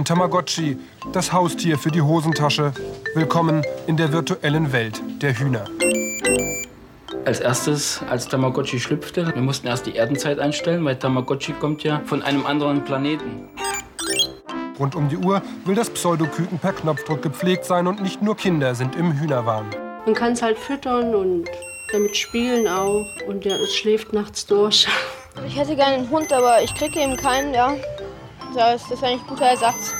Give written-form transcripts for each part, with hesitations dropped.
Tamagotchi, das Haustier für die Hosentasche. Willkommen in der virtuellen Welt der Hühner. Als erstes, als Tamagotchi schlüpfte, wir mussten erst die Erdenzeit einstellen, weil Tamagotchi kommt ja von einem anderen Planeten. Rund um die Uhr will das Pseudoküken per Knopfdruck gepflegt sein und nicht nur Kinder sind im Hühnerwahn. Man kann es halt füttern und damit spielen auch und es schläft nachts durch. Ich hätte gerne einen Hund, aber ich kriege eben keinen, ja. Das ist eigentlich ein guter Ersatz.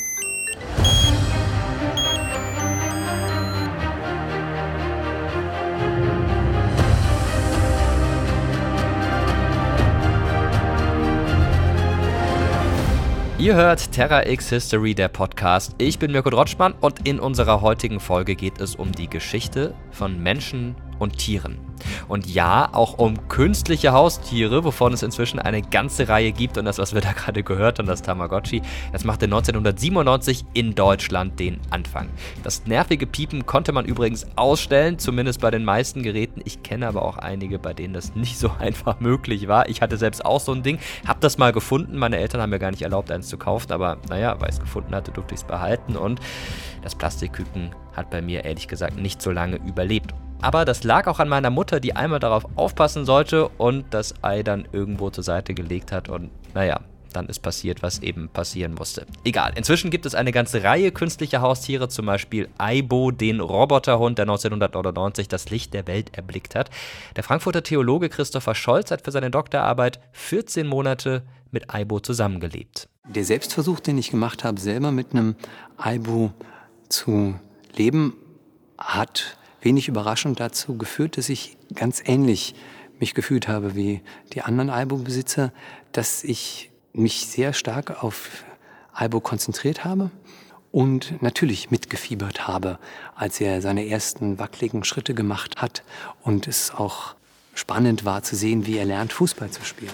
Ihr hört Terra X History, der Podcast. Ich bin Mirko Drotschmann und in unserer heutigen Folge geht es um die Geschichte von Menschen und Tieren. Und ja, auch um künstliche Haustiere, wovon es inzwischen eine ganze Reihe gibt. Und das, was wir da gerade gehört haben, das Tamagotchi, das machte 1997 in Deutschland den Anfang. Das nervige Piepen konnte man übrigens ausstellen, zumindest bei den meisten Geräten. Ich kenne aber auch einige, bei denen das nicht so einfach möglich war. Ich hatte selbst auch so ein Ding, habe das mal gefunden. Meine Eltern haben mir gar nicht erlaubt, eins zu kaufen. Aber naja, weil ich es gefunden hatte, durfte ich es behalten. Und das Plastikküken hat bei mir ehrlich gesagt nicht so lange überlebt. Aber das lag auch an meiner Mutter, die einmal darauf aufpassen sollte und das Ei dann irgendwo zur Seite gelegt hat. Und naja, dann ist passiert, was eben passieren musste. Egal, inzwischen gibt es eine ganze Reihe künstlicher Haustiere, zum Beispiel Aibo, den Roboterhund, der 1999 das Licht der Welt erblickt hat. Der Frankfurter Theologe Christopher Scholz hat für seine Doktorarbeit 14 Monate mit Aibo zusammengelebt. Der Selbstversuch, den ich gemacht habe, selber mit einem Aibo zu leben, hat wenig überraschend dazu geführt, dass ich ganz ähnlich mich gefühlt habe wie die anderen Aibo-Besitzer, dass ich mich sehr stark auf Aibo konzentriert habe und natürlich mitgefiebert habe, als er seine ersten wackeligen Schritte gemacht hat und es auch spannend war zu sehen, wie er lernt, Fußball zu spielen.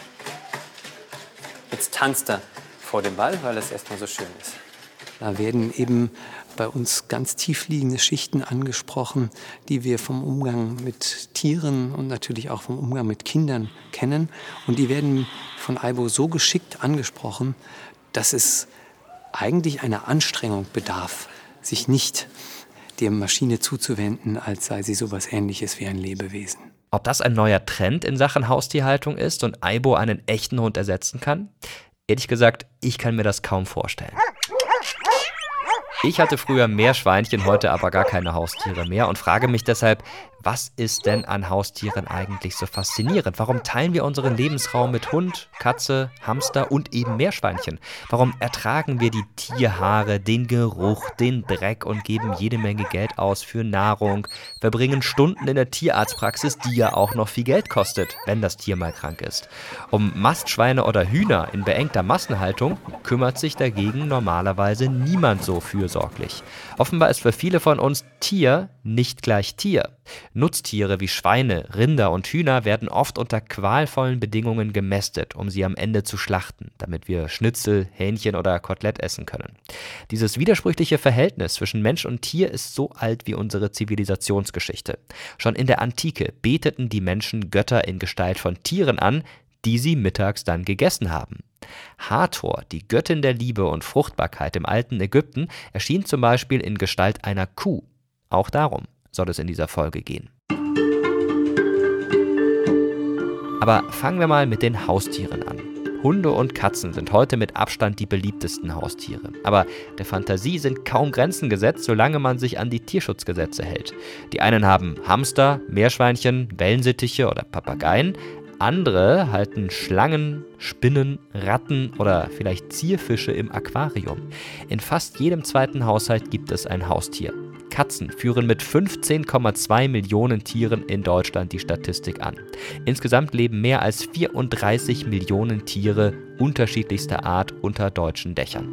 Jetzt tanzt er vor dem Ball, weil es erstmal so schön ist. Da werden eben bei uns ganz tiefliegende Schichten angesprochen, die wir vom Umgang mit Tieren und natürlich auch vom Umgang mit Kindern kennen. Und die werden von Aibo so geschickt angesprochen, dass es eigentlich einer Anstrengung bedarf, sich nicht der Maschine zuzuwenden, als sei sie sowas Ähnliches wie ein Lebewesen. Ob das ein neuer Trend in Sachen Haustierhaltung ist und Aibo einen echten Hund ersetzen kann? Ehrlich gesagt, ich kann mir das kaum vorstellen. Ich hatte früher Meerschweinchen, heute aber gar keine Haustiere mehr und frage mich deshalb, was ist denn an Haustieren eigentlich so faszinierend? Warum teilen wir unseren Lebensraum mit Hund, Katze, Hamster und eben Meerschweinchen? Warum ertragen wir die Tierhaare, den Geruch, den Dreck und geben jede Menge Geld aus für Nahrung, verbringen Stunden in der Tierarztpraxis, die ja auch noch viel Geld kostet, wenn das Tier mal krank ist? Um Mastschweine oder Hühner in beengter Massenhaltung kümmert sich dagegen normalerweise niemand so fürsorglich. Offenbar ist für viele von uns Tier nicht gleich Tier. Nutztiere wie Schweine, Rinder und Hühner werden oft unter qualvollen Bedingungen gemästet, um sie am Ende zu schlachten, damit wir Schnitzel, Hähnchen oder Kotelett essen können. Dieses widersprüchliche Verhältnis zwischen Mensch und Tier ist so alt wie unsere Zivilisationsgeschichte. Schon in der Antike beteten die Menschen Götter in Gestalt von Tieren an, die sie mittags dann gegessen haben. Hathor, die Göttin der Liebe und Fruchtbarkeit im alten Ägypten, erschien zum Beispiel in Gestalt einer Kuh. Auch darum soll es in dieser Folge gehen. Aber fangen wir mal mit den Haustieren an. Hunde und Katzen sind heute mit Abstand die beliebtesten Haustiere. Aber der Fantasie sind kaum Grenzen gesetzt, solange man sich an die Tierschutzgesetze hält. Die einen haben Hamster, Meerschweinchen, Wellensittiche oder Papageien. Andere halten Schlangen, Spinnen, Ratten oder vielleicht Zierfische im Aquarium. In fast jedem zweiten Haushalt gibt es ein Haustier. Katzen führen mit 15,2 Millionen Tieren in Deutschland die Statistik an. Insgesamt leben mehr als 34 Millionen Tiere unterschiedlichster Art unter deutschen Dächern.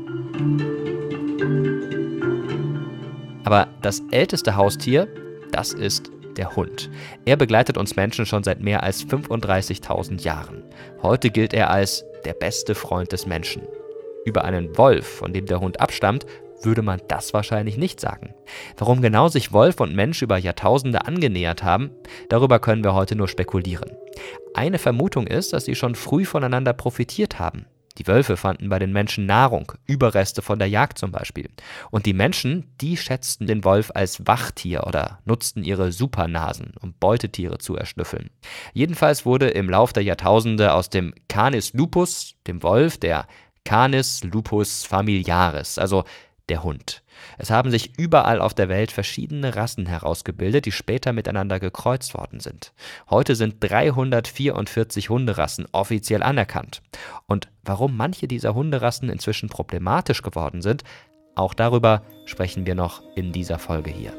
Aber das älteste Haustier, das ist der Hund. Er begleitet uns Menschen schon seit mehr als 35.000 Jahren. Heute gilt er als der beste Freund des Menschen. Über einen Wolf, von dem der Hund abstammt, würde man das wahrscheinlich nicht sagen. Warum genau sich Wolf und Mensch über Jahrtausende angenähert haben, darüber können wir heute nur spekulieren. Eine Vermutung ist, dass sie schon früh voneinander profitiert haben. Die Wölfe fanden bei den Menschen Nahrung, Überreste von der Jagd zum Beispiel. Und die Menschen, die schätzten den Wolf als Wachtier oder nutzten ihre Supernasen, um Beutetiere zu erschnüffeln. Jedenfalls wurde im Lauf der Jahrtausende aus dem Canis lupus, dem Wolf, der Canis lupus familiaris, also der Hund. Es haben sich überall auf der Welt verschiedene Rassen herausgebildet, die später miteinander gekreuzt worden sind. Heute sind 344 Hunderassen offiziell anerkannt. Und warum manche dieser Hunderassen inzwischen problematisch geworden sind, auch darüber sprechen wir noch in dieser Folge hier.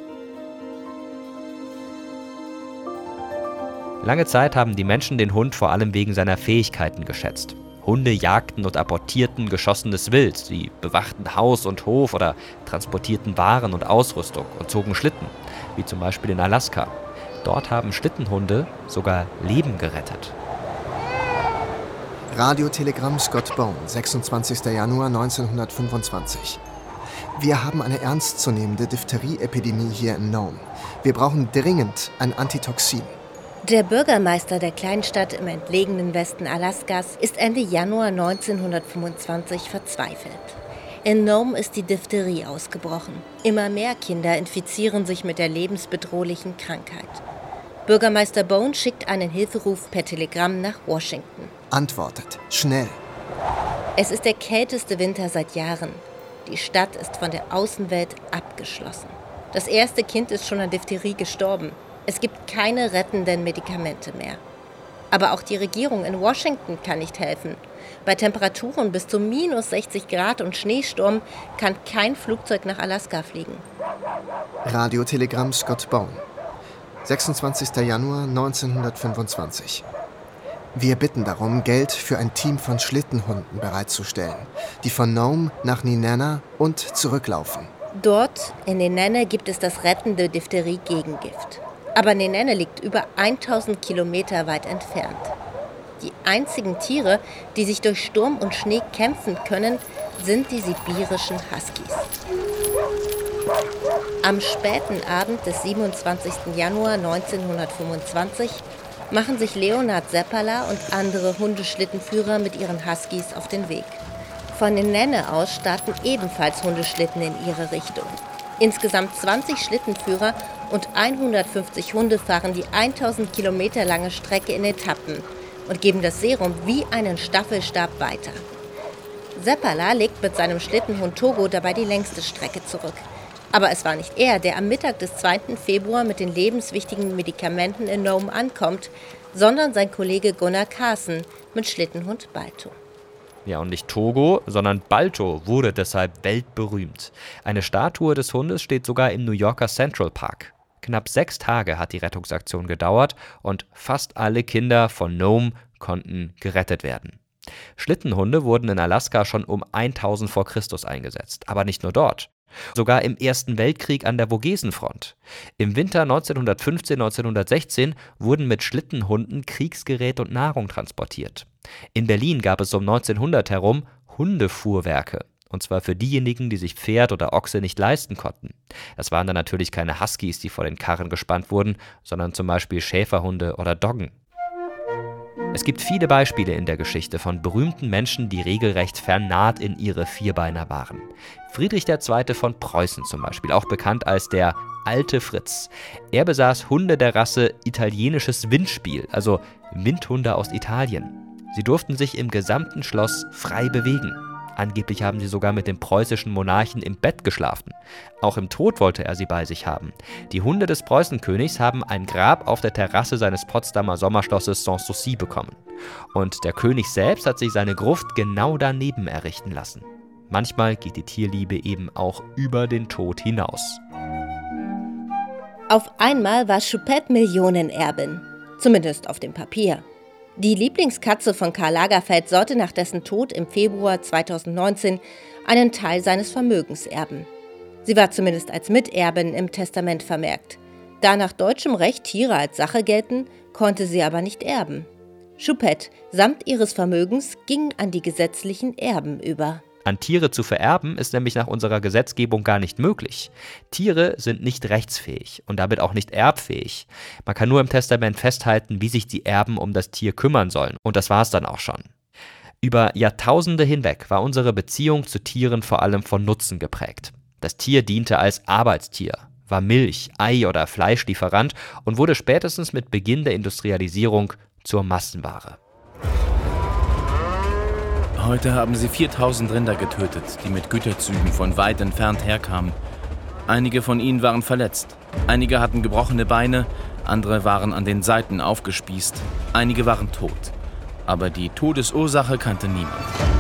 Lange Zeit haben die Menschen den Hund vor allem wegen seiner Fähigkeiten geschätzt. Hunde jagten und apportierten geschossenes Wild, sie bewachten Haus und Hof oder transportierten Waren und Ausrüstung und zogen Schlitten, wie zum Beispiel in Alaska. Dort haben Schlittenhunde sogar Leben gerettet. Radiotelegramm Scott Bone, 26. Januar 1925. Wir haben eine ernstzunehmende Diphtherie-Epidemie hier in Nome. Wir brauchen dringend ein Antitoxin. Der Bürgermeister der Kleinstadt im entlegenen Westen Alaskas ist Ende Januar 1925 verzweifelt. In Nome ist die Diphtherie ausgebrochen. Immer mehr Kinder infizieren sich mit der lebensbedrohlichen Krankheit. Bürgermeister Bone schickt einen Hilferuf per Telegramm nach Washington. Antwortet, schnell. Es ist der kälteste Winter seit Jahren. Die Stadt ist von der Außenwelt abgeschlossen. Das erste Kind ist schon an Diphtherie gestorben. Es gibt keine rettenden Medikamente mehr. Aber auch die Regierung in Washington kann nicht helfen. Bei Temperaturen bis zu minus 60 Grad und Schneesturm kann kein Flugzeug nach Alaska fliegen. Radiotelegramm Scott Bone, 26. Januar 1925. Wir bitten darum, Geld für ein Team von Schlittenhunden bereitzustellen, die von Nome nach Nenana und zurücklaufen. Dort, in Nenana, gibt es das rettende Diphtherie-Gegengift. Aber Nenana liegt über 1000 Kilometer weit entfernt. Die einzigen Tiere, die sich durch Sturm und Schnee kämpfen können, sind die sibirischen Huskies. Am späten Abend des 27. Januar 1925 machen sich Leonard Seppala und andere Hundeschlittenführer mit ihren Huskies auf den Weg. Von Nenana aus starten ebenfalls Hundeschlitten in ihre Richtung. Insgesamt 20 Schlittenführer und 150 Hunde fahren die 1000 Kilometer lange Strecke in Etappen und geben das Serum wie einen Staffelstab weiter. Seppala legt mit seinem Schlittenhund Togo dabei die längste Strecke zurück. Aber es war nicht er, der am Mittag des 2. Februar mit den lebenswichtigen Medikamenten in Nome ankommt, sondern sein Kollege Gunnar Carson mit Schlittenhund Balto. Ja, und nicht Togo, sondern Balto wurde deshalb weltberühmt. Eine Statue des Hundes steht sogar im New Yorker Central Park. Knapp 6 Tage hat die Rettungsaktion gedauert und fast alle Kinder von Nome konnten gerettet werden. Schlittenhunde wurden in Alaska schon um 1000 vor Christus eingesetzt, aber nicht nur dort. Sogar im Ersten Weltkrieg an der Vogesenfront. Im Winter 1915/1916 wurden mit Schlittenhunden Kriegsgerät und Nahrung transportiert. In Berlin gab es um 1900 herum Hundefuhrwerke. Und zwar für diejenigen, die sich Pferd oder Ochse nicht leisten konnten. Das waren dann natürlich keine Huskies, die vor den Karren gespannt wurden, sondern zum Beispiel Schäferhunde oder Doggen. Es gibt viele Beispiele in der Geschichte von berühmten Menschen, die regelrecht vernarrt in ihre Vierbeiner waren. Friedrich II. Von Preußen zum Beispiel, auch bekannt als der Alte Fritz. Er besaß Hunde der Rasse italienisches Windspiel, also Windhunde aus Italien. Sie durften sich im gesamten Schloss frei bewegen. Angeblich haben sie sogar mit dem preußischen Monarchen im Bett geschlafen. Auch im Tod wollte er sie bei sich haben. Die Hunde des Preußenkönigs haben ein Grab auf der Terrasse seines Potsdamer Sommerschlosses Sanssouci bekommen. Und der König selbst hat sich seine Gruft genau daneben errichten lassen. Manchmal geht die Tierliebe eben auch über den Tod hinaus. Auf einmal war Choupette Millionenerbin. Zumindest auf dem Papier. Die Lieblingskatze von Karl Lagerfeld sollte nach dessen Tod im Februar 2019 einen Teil seines Vermögens erben. Sie war zumindest als Miterbin im Testament vermerkt. Da nach deutschem Recht Tiere als Sache gelten, konnte sie aber nicht erben. Choupette samt ihres Vermögens ging an die gesetzlichen Erben über. An Tiere zu vererben ist nämlich nach unserer Gesetzgebung gar nicht möglich. Tiere sind nicht rechtsfähig und damit auch nicht erbfähig. Man kann nur im Testament festhalten, wie sich die Erben um das Tier kümmern sollen. Und das war es dann auch schon. Über Jahrtausende hinweg war unsere Beziehung zu Tieren vor allem von Nutzen geprägt. Das Tier diente als Arbeitstier, war Milch-, Ei- oder Fleischlieferant und wurde spätestens mit Beginn der Industrialisierung zur Massenware. Heute haben sie 4000 Rinder getötet, die mit Güterzügen von weit entfernt herkamen. Einige von ihnen waren verletzt. Einige hatten gebrochene Beine, andere waren an den Seiten aufgespießt. Einige waren tot. Aber die Todesursache kannte niemand.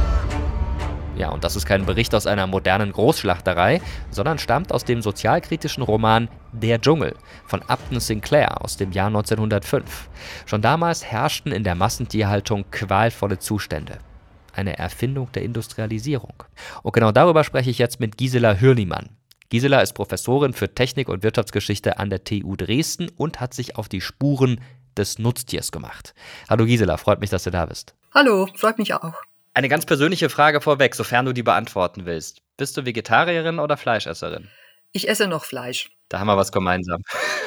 Ja, und das ist kein Bericht aus einer modernen Großschlachterei, sondern stammt aus dem sozialkritischen Roman Der Dschungel von Upton Sinclair aus dem Jahr 1905. Schon damals herrschten in der Massentierhaltung qualvolle Zustände. Eine Erfindung der Industrialisierung. Und genau darüber spreche ich jetzt mit Gisela Hürlimann. Gisela ist Professorin für Technik und Wirtschaftsgeschichte an der TU Dresden und hat sich auf die Spuren des Nutztiers gemacht. Hallo Gisela, freut mich, dass du da bist. Hallo, freut mich auch. Eine ganz persönliche Frage vorweg, sofern du die beantworten willst. Bist du Vegetarierin oder Fleischesserin? Ich esse noch Fleisch. Da haben wir was gemeinsam.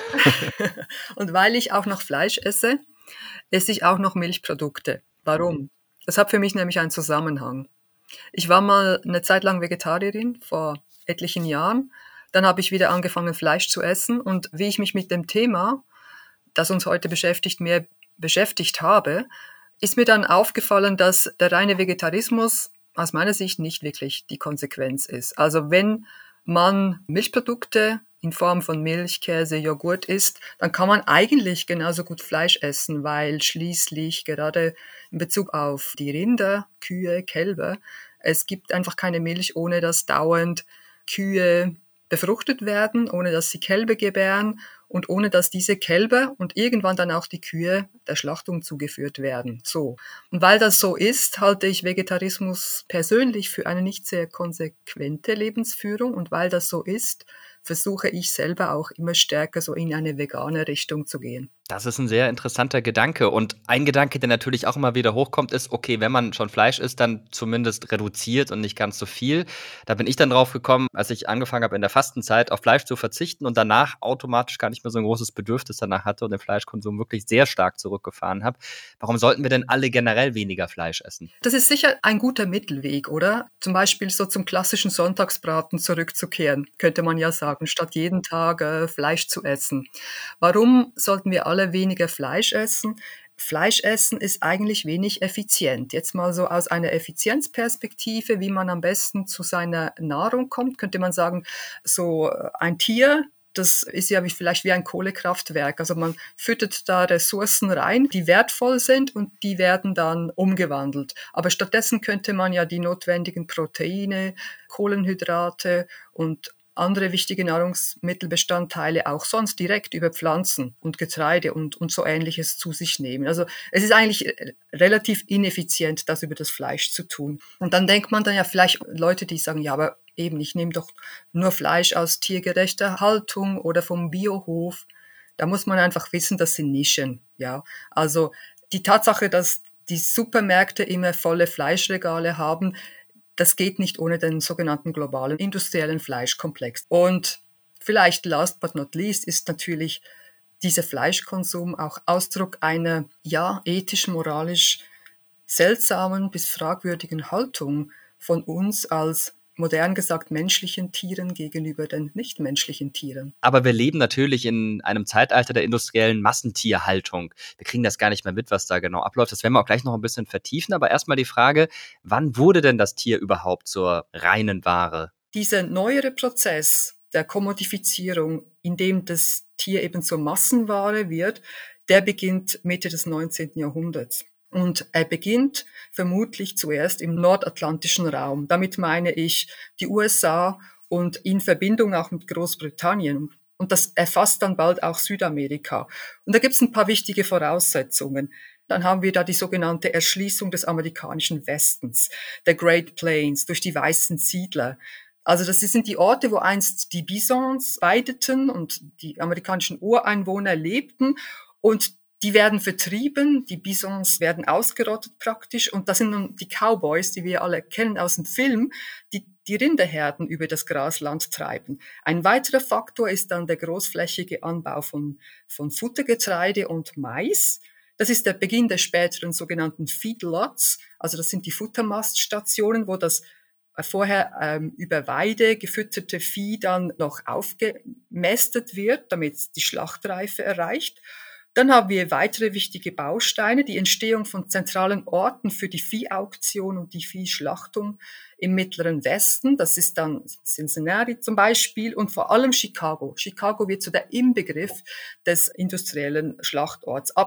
Und weil ich auch noch Fleisch esse, esse ich auch noch Milchprodukte. Warum? Das hat für mich nämlich einen Zusammenhang. Ich war mal eine Zeit lang Vegetarierin, vor etlichen Jahren. Dann habe ich wieder angefangen, Fleisch zu essen. Und wie ich mich mit dem Thema, das uns heute beschäftigt, mehr beschäftigt habe, ist mir dann aufgefallen, dass der reine Vegetarismus aus meiner Sicht nicht wirklich die Konsequenz ist. Also wenn man Milchprodukte in Form von Milch, Käse, Joghurt isst, dann kann man eigentlich genauso gut Fleisch essen, weil schließlich gerade in Bezug auf die Rinder, Kühe, Kälber, es gibt einfach keine Milch, ohne dass dauernd Kühe befruchtet werden, ohne dass sie Kälber gebären und ohne dass diese Kälber und irgendwann dann auch die Kühe der Schlachtung zugeführt werden. So. Und weil das so ist, halte ich Vegetarismus persönlich für eine nicht sehr konsequente Lebensführung. Und weil das so ist, versuche ich selber auch immer stärker so in eine vegane Richtung zu gehen. Das ist ein sehr interessanter Gedanke. Und ein Gedanke, der natürlich auch immer wieder hochkommt, ist, okay, wenn man schon Fleisch isst, dann zumindest reduziert und nicht ganz so viel. Da bin ich dann drauf gekommen, als ich angefangen habe, in der Fastenzeit auf Fleisch zu verzichten und danach automatisch gar nicht mehr so ein großes Bedürfnis danach hatte und den Fleischkonsum wirklich sehr stark zurückgefahren habe. Warum sollten wir denn alle generell weniger Fleisch essen? Das ist sicher ein guter Mittelweg, oder? Zum Beispiel so zum klassischen Sonntagsbraten zurückzukehren, könnte man ja sagen, statt jeden Tag Fleisch zu essen. Warum sollten wir alle weniger Fleisch essen? Fleisch essen ist eigentlich wenig effizient. Jetzt mal so aus einer Effizienzperspektive, wie man am besten zu seiner Nahrung kommt, könnte man sagen, so ein Tier, das ist ja vielleicht wie ein Kohlekraftwerk. Also man füttert da Ressourcen rein, die wertvoll sind und die werden dann umgewandelt. Aber stattdessen könnte man ja die notwendigen Proteine, Kohlenhydrate und andere wichtige Nahrungsmittelbestandteile auch sonst direkt über Pflanzen und Getreide und so Ähnliches zu sich nehmen. Also es ist eigentlich relativ ineffizient, das über das Fleisch zu tun. Und dann denkt man dann ja vielleicht Leute, die sagen, ja, aber eben, ich nehme doch nur Fleisch aus tiergerechter Haltung oder vom Biohof. Da muss man einfach wissen, das sind Nischen. Ja, also die Tatsache, dass die Supermärkte immer volle Fleischregale haben, das geht nicht ohne den sogenannten globalen industriellen Fleischkomplex. Und vielleicht last but not least ist natürlich dieser Fleischkonsum auch Ausdruck einer, ja, ethisch-moralisch seltsamen bis fragwürdigen Haltung von uns als modern gesagt menschlichen Tieren gegenüber den nichtmenschlichen Tieren. Aber wir leben natürlich in einem Zeitalter der industriellen Massentierhaltung. Wir kriegen das gar nicht mehr mit, was da genau abläuft. Das werden wir auch gleich noch ein bisschen vertiefen. Aber erstmal die Frage, wann wurde denn das Tier überhaupt zur reinen Ware? Dieser neuere Prozess der Kommodifizierung, in dem das Tier eben zur Massenware wird, der beginnt Mitte des 19. Jahrhunderts. Und er beginnt vermutlich zuerst im nordatlantischen Raum. Damit meine ich die USA und in Verbindung auch mit Großbritannien. Und das erfasst dann bald auch Südamerika. Und da gibt es ein paar wichtige Voraussetzungen. Dann haben wir da die sogenannte Erschließung des amerikanischen Westens, der Great Plains, durch die weißen Siedler. Also das sind die Orte, wo einst die Bisons weideten und die amerikanischen Ureinwohner lebten. Und die werden vertrieben, die Bisons werden ausgerottet praktisch und das sind nun die Cowboys, die wir alle kennen aus dem Film, die die Rinderherden über das Grasland treiben. Ein weiterer Faktor ist dann der großflächige Anbau von Futtergetreide und Mais. Das ist der Beginn der späteren sogenannten Feedlots, also das sind die Futtermaststationen, wo das vorher über Weide gefütterte Vieh dann noch aufgemästet wird, damit es die Schlachtreife erreicht. Dann haben wir weitere wichtige Bausteine, die Entstehung von zentralen Orten für die Viehauktion und die Viehschlachtung im Mittleren Westen. Das ist dann Cincinnati zum Beispiel und vor allem Chicago. Chicago wird zu der Inbegriff des industriellen Schlachtorts ab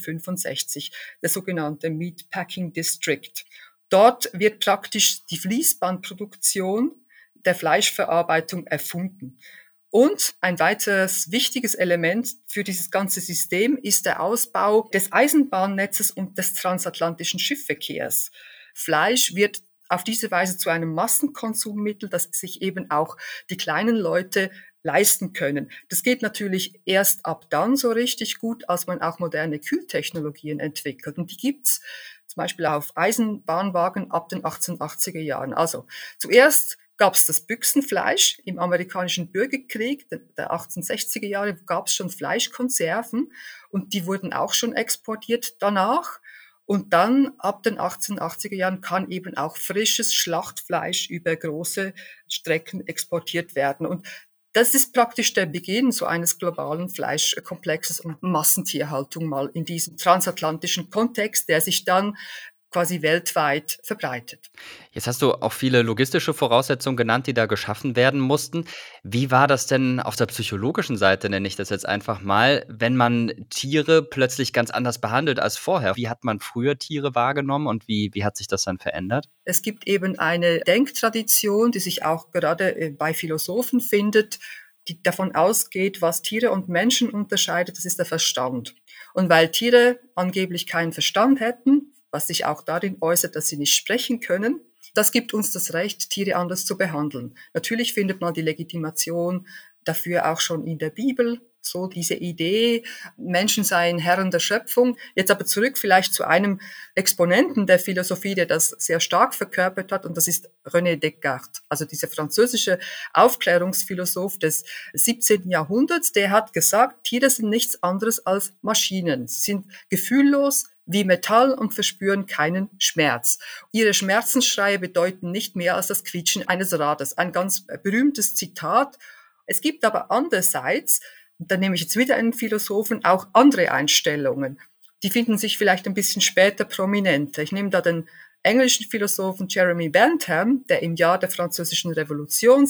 1865, der sogenannte Meatpacking District. Dort wird praktisch die Fließbandproduktion der Fleischverarbeitung erfunden. Und ein weiteres wichtiges Element für dieses ganze System ist der Ausbau des Eisenbahnnetzes und des transatlantischen Schiffsverkehrs. Fleisch wird auf diese Weise zu einem Massenkonsummittel, das sich eben auch die kleinen Leute leisten können. Das geht natürlich erst ab dann so richtig gut, als man auch moderne Kühltechnologien entwickelt. Und die gibt's zum Beispiel auf Eisenbahnwagen ab den 1880er Jahren. Also zuerst gab es das Büchsenfleisch im amerikanischen Bürgerkrieg der 1860er Jahre, gab es schon Fleischkonserven und die wurden auch schon exportiert danach. Und dann ab den 1880er Jahren kann eben auch frisches Schlachtfleisch über große Strecken exportiert werden. Und das ist praktisch der Beginn so eines globalen Fleischkomplexes und Massentierhaltung mal in diesem transatlantischen Kontext, der sich dann quasi weltweit verbreitet. Jetzt hast du auch viele logistische Voraussetzungen genannt, die da geschaffen werden mussten. Wie war das denn auf der psychologischen Seite, nenne ich das jetzt einfach mal, wenn man Tiere plötzlich ganz anders behandelt als vorher? Wie hat man früher Tiere wahrgenommen und wie hat sich das dann verändert? Es gibt eben eine Denktradition, die sich auch gerade bei Philosophen findet, die davon ausgeht, was Tiere und Menschen unterscheidet, das ist der Verstand. Und weil Tiere angeblich keinen Verstand hätten, was sich auch darin äußert, dass sie nicht sprechen können, das gibt uns das Recht, Tiere anders zu behandeln. Natürlich findet man die Legitimation dafür auch schon in der Bibel, so diese Idee, Menschen seien Herren der Schöpfung. Jetzt aber zurück vielleicht zu einem Exponenten der Philosophie, der das sehr stark verkörpert hat, und das ist René Descartes, also dieser französische Aufklärungsphilosoph des 17. Jahrhunderts, der hat gesagt, Tiere sind nichts anderes als Maschinen. Sie sind gefühllos, wie Metall und verspüren keinen Schmerz. Ihre Schmerzensschreie bedeuten nicht mehr als das Quietschen eines Rades. Ein ganz berühmtes Zitat. Es gibt aber andererseits, da nehme ich jetzt wieder einen Philosophen, auch andere Einstellungen. Die finden sich vielleicht ein bisschen später prominenter. Ich nehme da den englischen Philosophen Jeremy Bentham, der im Jahr der Französischen Revolution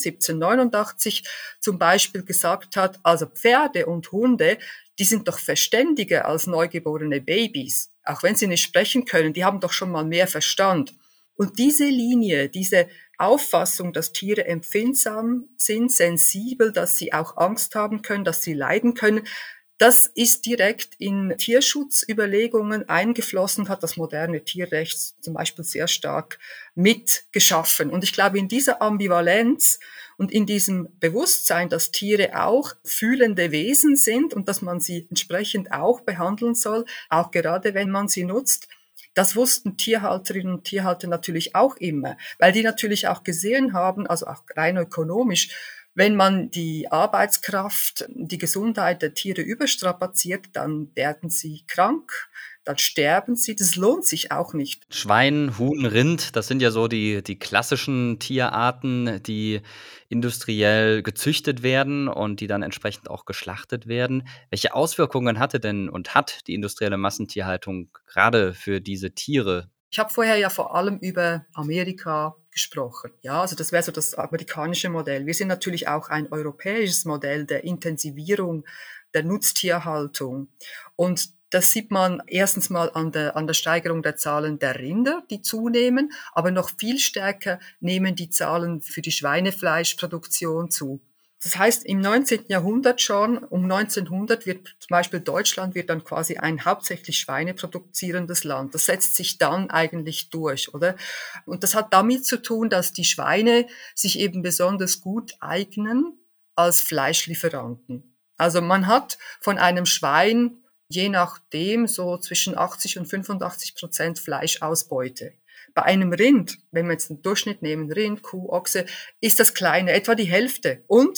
1789 zum Beispiel gesagt hat, also Pferde und Hunde, die sind doch verständiger als neugeborene Babys. Auch wenn sie nicht sprechen können, die haben doch schon mal mehr Verstand. Und diese Linie, diese Auffassung, dass Tiere empfindsam sind, sensibel, dass sie auch Angst haben können, dass sie leiden können, das ist direkt in Tierschutzüberlegungen eingeflossen, hat das moderne Tierrecht zum Beispiel sehr stark mitgeschaffen. Und ich glaube, in dieser Ambivalenz und in diesem Bewusstsein, dass Tiere auch fühlende Wesen sind und dass man sie entsprechend auch behandeln soll, auch gerade wenn man sie nutzt, das wussten Tierhalterinnen und Tierhalter natürlich auch immer, weil die natürlich auch gesehen haben, also auch rein ökonomisch, wenn man die Arbeitskraft, die Gesundheit der Tiere überstrapaziert, dann werden sie krank, dann sterben sie. Das lohnt sich auch nicht. Schwein, Huhn, Rind, das sind ja so die klassischen Tierarten, die industriell gezüchtet werden und die dann entsprechend auch geschlachtet werden. Welche Auswirkungen hatte denn und hat die industrielle Massentierhaltung gerade für diese Tiere? Ich habe vorher ja vor allem über Amerika gesprochen. Ja, also das wäre so das amerikanische Modell. Wir sind natürlich auch ein europäisches Modell der Intensivierung der Nutztierhaltung. Und das sieht man erstens mal an der Steigerung der Zahlen der Rinder, die zunehmen, aber noch viel stärker nehmen die Zahlen für die Schweinefleischproduktion zu. Das heißt, im 19. Jahrhundert schon, um 1900 wird zum Beispiel Deutschland wird dann quasi ein hauptsächlich schweineproduzierendes Land. Das setzt sich dann eigentlich durch, oder? Und das hat damit zu tun, dass die Schweine sich eben besonders gut eignen als Fleischlieferanten. Also man hat von einem Schwein je nachdem so zwischen 80 und 85% Fleischausbeute. Bei einem Rind, wenn wir jetzt einen Durchschnitt nehmen, Rind, Kuh, Ochse, ist das kleine, etwa die Hälfte. Und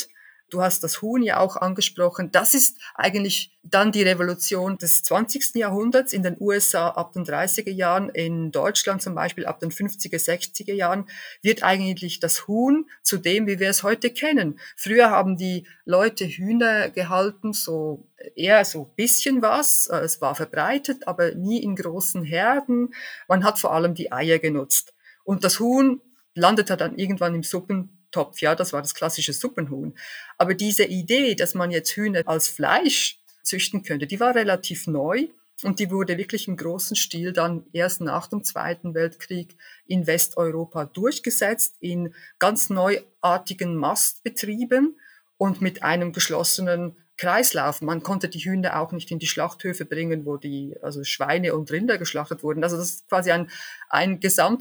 Du hast das Huhn ja auch angesprochen. Das ist eigentlich dann die Revolution des 20. Jahrhunderts in den USA ab den 30er Jahren, in Deutschland zum Beispiel ab den 50er, 60er Jahren, wird eigentlich das Huhn zu dem, wie wir es heute kennen. Früher haben die Leute Hühner gehalten, so eher so ein bisschen was. Es war verbreitet, aber nie in großen Herden. Man hat vor allem die Eier genutzt. Und das Huhn landete dann irgendwann im Suppentopf. Ja, das war das klassische Suppenhuhn. Aber diese Idee, dass man jetzt Hühner als Fleisch züchten könnte, die war relativ neu und die wurde wirklich im großen Stil dann erst nach dem Zweiten Weltkrieg in Westeuropa durchgesetzt, in ganz neuartigen Mastbetrieben und mit einem geschlossenen Kreislauf. Man konnte die Hühner auch nicht in die Schlachthöfe bringen, wo also Schweine und Rinder geschlachtet wurden. Also das ist quasi ein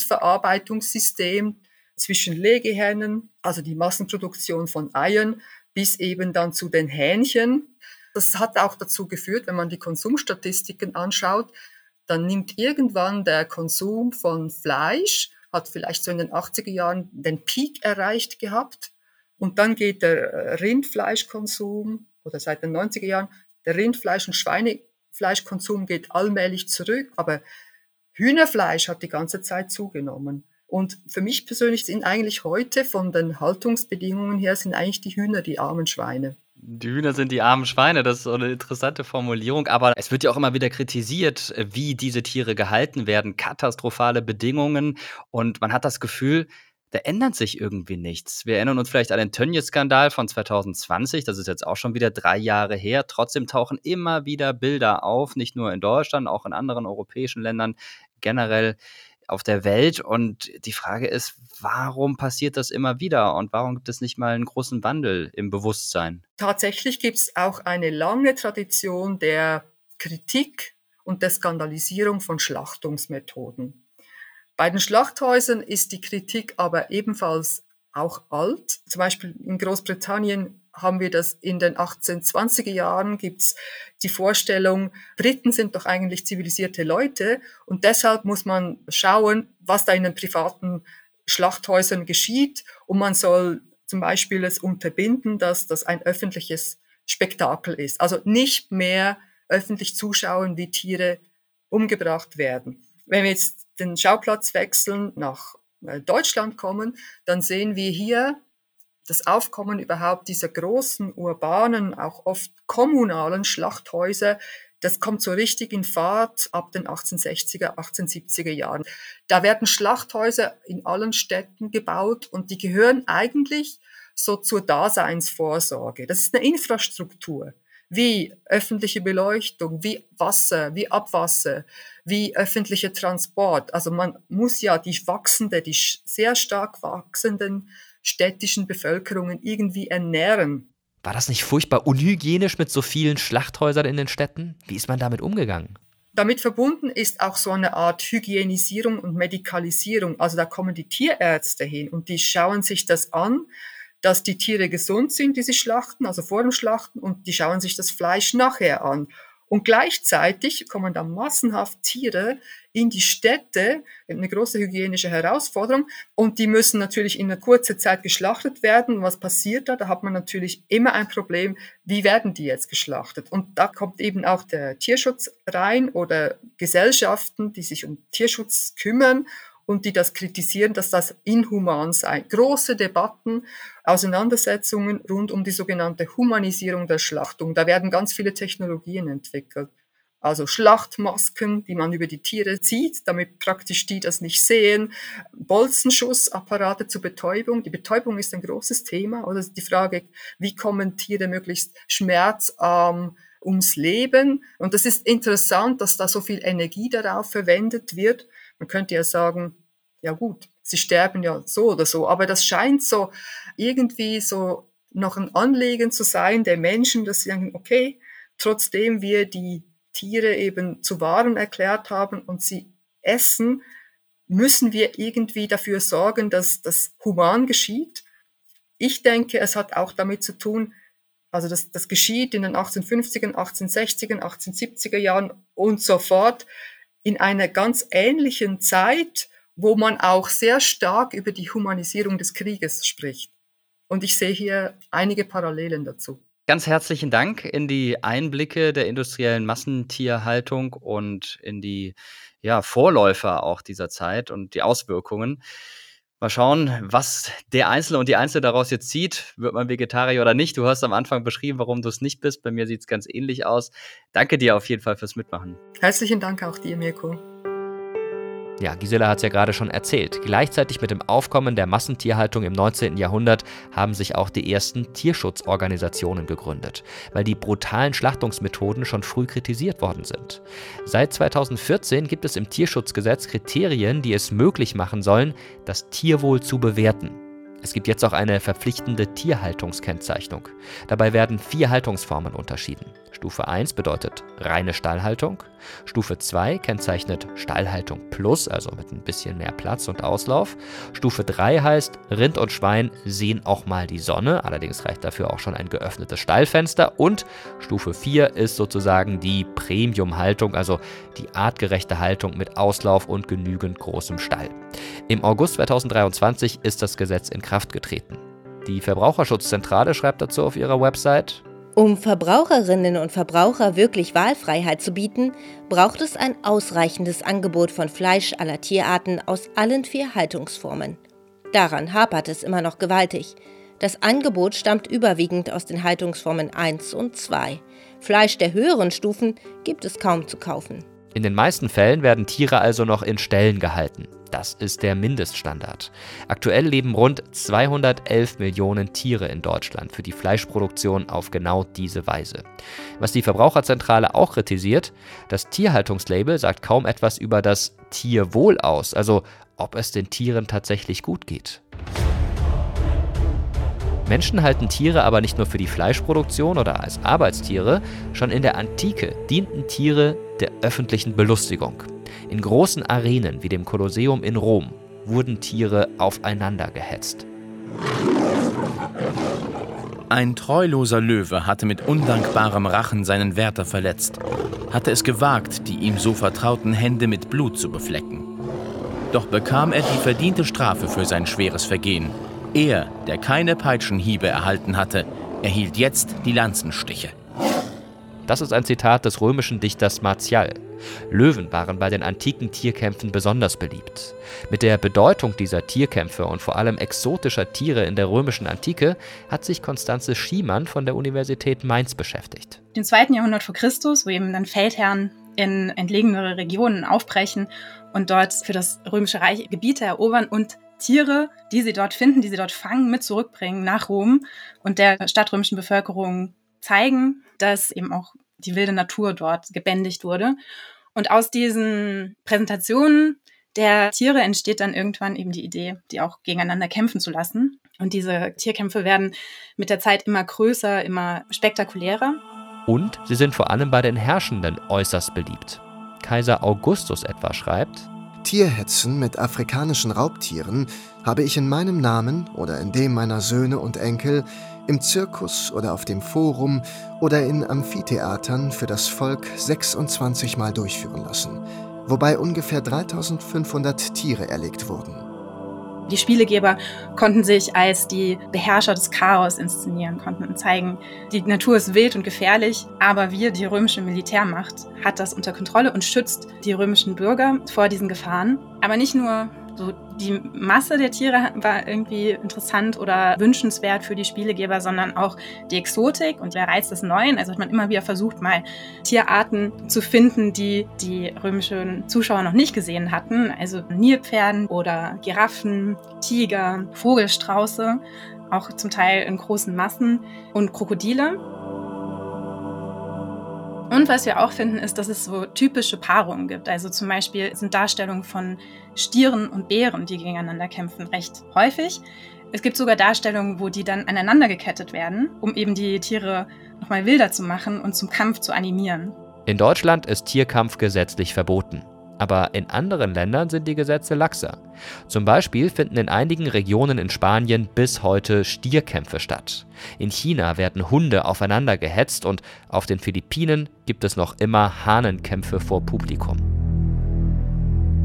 Gesamtverarbeitungssystem zwischen Legehennen, also die Massenproduktion von Eiern, bis eben dann zu den Hähnchen. Das hat auch dazu geführt, wenn man die Konsumstatistiken anschaut, dann nimmt irgendwann der Konsum von Fleisch, hat vielleicht so in den 80er Jahren den Peak erreicht gehabt. Und dann geht der Rindfleischkonsum, oder seit den 90er Jahren, der Rindfleisch- und Schweinefleischkonsum geht allmählich zurück. Aber Hühnerfleisch hat die ganze Zeit zugenommen. Und für mich persönlich sind eigentlich heute von den Haltungsbedingungen her sind eigentlich die Hühner die armen Schweine. Die Hühner sind die armen Schweine, das ist so eine interessante Formulierung. Aber es wird ja auch immer wieder kritisiert, wie diese Tiere gehalten werden. Katastrophale Bedingungen. Und man hat das Gefühl, da ändert sich irgendwie nichts. Wir erinnern uns vielleicht an den Tönnies-Skandal von 2020. Das ist jetzt auch schon wieder 3 Jahre her. Trotzdem tauchen immer wieder Bilder auf, nicht nur in Deutschland, auch in anderen europäischen Ländern, generell auf der Welt. Und die Frage ist, warum passiert das immer wieder und warum gibt es nicht mal einen großen Wandel im Bewusstsein? Tatsächlich gibt es auch eine lange Tradition der Kritik und der Skandalisierung von Schlachtungsmethoden. Bei den Schlachthäusern ist die Kritik aber ebenfalls auch alt. Zum Beispiel in Großbritannien haben wir das in den 1820er Jahren, gibt's die Vorstellung, Briten sind doch eigentlich zivilisierte Leute und deshalb muss man schauen, was da in den privaten Schlachthäusern geschieht und man soll zum Beispiel es unterbinden, dass das ein öffentliches Spektakel ist. Also nicht mehr öffentlich zuschauen, wie Tiere umgebracht werden. Wenn wir jetzt den Schauplatz wechseln, nach Deutschland kommen, dann sehen wir hier das Aufkommen überhaupt dieser großen, urbanen, auch oft kommunalen Schlachthäuser. Das kommt so richtig in Fahrt ab den 1860er, 1870er Jahren. Da werden Schlachthäuser in allen Städten gebaut und die gehören eigentlich so zur Daseinsvorsorge. Das ist eine Infrastruktur, wie öffentliche Beleuchtung, wie Wasser, wie Abwasser, wie öffentlicher Transport. Also man muss ja die sehr stark wachsenden städtischen Bevölkerungen irgendwie ernähren. War das nicht furchtbar unhygienisch mit so vielen Schlachthäusern in den Städten? Wie ist man damit umgegangen? Damit verbunden ist auch so eine Art Hygienisierung und Medikalisierung. Also da kommen die Tierärzte hin und die schauen sich das an, dass die Tiere gesund sind, die sie schlachten, also vor dem Schlachten, und die schauen sich das Fleisch nachher an. Und gleichzeitig kommen dann massenhaft Tiere in die Städte, eine große hygienische Herausforderung, und die müssen natürlich in einer kurzen Zeit geschlachtet werden. Was passiert da? Da hat man natürlich immer ein Problem, wie werden die jetzt geschlachtet? Und da kommt eben auch der Tierschutz rein oder Gesellschaften, die sich um Tierschutz kümmern und die das kritisieren, dass das inhuman sei. Große Debatten, Auseinandersetzungen rund um die sogenannte Humanisierung der Schlachtung. Da werden ganz viele Technologien entwickelt. Also Schlachtmasken, die man über die Tiere zieht, damit praktisch die das nicht sehen. Bolzenschussapparate zur Betäubung. Die Betäubung ist ein großes Thema. Oder die Frage, wie kommen Tiere möglichst schmerzarm ums Leben? Und das ist interessant, dass da so viel Energie darauf verwendet wird. Man könnte ja sagen, ja gut, sie sterben ja so oder so, aber das scheint so irgendwie so noch ein Anliegen zu sein der Menschen, dass sie denken, okay, trotzdem wir die Tiere eben zu Waren erklärt haben und sie essen, müssen wir irgendwie dafür sorgen, dass das human geschieht. Ich denke, es hat auch damit zu tun, also das geschieht in den 1850er, 1860er, 1870er Jahren und so fort, in einer ganz ähnlichen Zeit, wo man auch sehr stark über die Humanisierung des Krieges spricht. Und ich sehe hier einige Parallelen dazu. Ganz herzlichen Dank in die Einblicke der industriellen Massentierhaltung und in die Vorläufer auch dieser Zeit und die Auswirkungen. Mal schauen, was der Einzelne und die Einzelne daraus jetzt zieht. Wird man Vegetarier oder nicht? Du hast am Anfang beschrieben, warum du es nicht bist. Bei mir sieht es ganz ähnlich aus. Danke dir auf jeden Fall fürs Mitmachen. Herzlichen Dank auch dir, Mirko. Ja, Gisela hat es ja gerade schon erzählt. Gleichzeitig mit dem Aufkommen der Massentierhaltung im 19. Jahrhundert haben sich auch die ersten Tierschutzorganisationen gegründet, weil die brutalen Schlachtungsmethoden schon früh kritisiert worden sind. Seit 2014 gibt es im Tierschutzgesetz Kriterien, die es möglich machen sollen, das Tierwohl zu bewerten. Es gibt jetzt auch eine verpflichtende Tierhaltungskennzeichnung. Dabei werden 4 Haltungsformen unterschieden. Stufe 1 bedeutet reine Stallhaltung. Stufe 2 kennzeichnet Stallhaltung plus, also mit ein bisschen mehr Platz und Auslauf. Stufe 3 heißt, Rind und Schwein sehen auch mal die Sonne, allerdings reicht dafür auch schon ein geöffnetes Stallfenster. Und Stufe 4 ist sozusagen die Premium-Haltung, also die artgerechte Haltung mit Auslauf und genügend großem Stall. Im August 2023 ist das Gesetz in Kraft getreten. Die Verbraucherschutzzentrale schreibt dazu auf ihrer Website: Um Verbraucherinnen und Verbraucher wirklich Wahlfreiheit zu bieten, braucht es ein ausreichendes Angebot von Fleisch aller Tierarten aus allen 4 Haltungsformen. Daran hapert es immer noch gewaltig. Das Angebot stammt überwiegend aus den Haltungsformen 1 und 2. Fleisch der höheren Stufen gibt es kaum zu kaufen. In den meisten Fällen werden Tiere also noch in Ställen gehalten. Das ist der Mindeststandard. Aktuell leben rund 211 Millionen Tiere in Deutschland für die Fleischproduktion auf genau diese Weise. Was die Verbraucherzentrale auch kritisiert, das Tierhaltungslabel sagt kaum etwas über das Tierwohl aus, also ob es den Tieren tatsächlich gut geht. Menschen halten Tiere aber nicht nur für die Fleischproduktion oder als Arbeitstiere. Schon in der Antike dienten Tiere der öffentlichen Belustigung. In großen Arenen wie dem Kolosseum in Rom wurden Tiere aufeinander gehetzt. Ein treuloser Löwe hatte mit undankbarem Rachen seinen Wärter verletzt, hatte es gewagt, die ihm so vertrauten Hände mit Blut zu beflecken. Doch bekam er die verdiente Strafe für sein schweres Vergehen. Er, der keine Peitschenhiebe erhalten hatte, erhielt jetzt die Lanzenstiche. Das ist ein Zitat des römischen Dichters Martial. Löwen waren bei den antiken Tierkämpfen besonders beliebt. Mit der Bedeutung dieser Tierkämpfe und vor allem exotischer Tiere in der römischen Antike hat sich Constanze Schiemann von der Universität Mainz beschäftigt. Im 2. Jahrhundert vor Christus, wo eben dann Feldherren in entlegenere Regionen aufbrechen und dort für das Römische Reich Gebiete erobern und Tiere, die sie dort finden, die sie dort fangen, mit zurückbringen nach Rom und der stadtrömischen Bevölkerung zeigen, dass eben auch die wilde Natur dort gebändigt wurde. Und aus diesen Präsentationen der Tiere entsteht dann irgendwann eben die Idee, die auch gegeneinander kämpfen zu lassen. Und diese Tierkämpfe werden mit der Zeit immer größer, immer spektakulärer. Und sie sind vor allem bei den Herrschenden äußerst beliebt. Kaiser Augustus etwa schreibt: Tierhetzen mit afrikanischen Raubtieren habe ich in meinem Namen oder in dem meiner Söhne und Enkel im Zirkus oder auf dem Forum oder in Amphitheatern für das Volk 26 Mal durchführen lassen, wobei ungefähr 3500 Tiere erlegt wurden. Die Spielegeber konnten sich als die Beherrscher des Chaos inszenieren, konnten zeigen, die Natur ist wild und gefährlich, aber wir, die römische Militärmacht, hat das unter Kontrolle und schützt die römischen Bürger vor diesen Gefahren. Aber nicht nur so die Masse der Tiere war irgendwie interessant oder wünschenswert für die Spielegeber, sondern auch die Exotik und der Reiz des Neuen. Also hat man immer wieder versucht, mal Tierarten zu finden, die die römischen Zuschauer noch nicht gesehen hatten. Also Nilpferden oder Giraffen, Tiger, Vogelstrauße, auch zum Teil in großen Massen und Krokodile. Und was wir auch finden, ist, dass es so typische Paarungen gibt. Also zum Beispiel sind Darstellungen von Stieren und Bären, die gegeneinander kämpfen, recht häufig. Es gibt sogar Darstellungen, wo die dann aneinander gekettet werden, um eben die Tiere nochmal wilder zu machen und zum Kampf zu animieren. In Deutschland ist Tierkampf gesetzlich verboten. Aber in anderen Ländern sind die Gesetze laxer. Zum Beispiel finden in einigen Regionen in Spanien bis heute Stierkämpfe statt. In China werden Hunde aufeinander gehetzt und auf den Philippinen gibt es noch immer Hahnenkämpfe vor Publikum.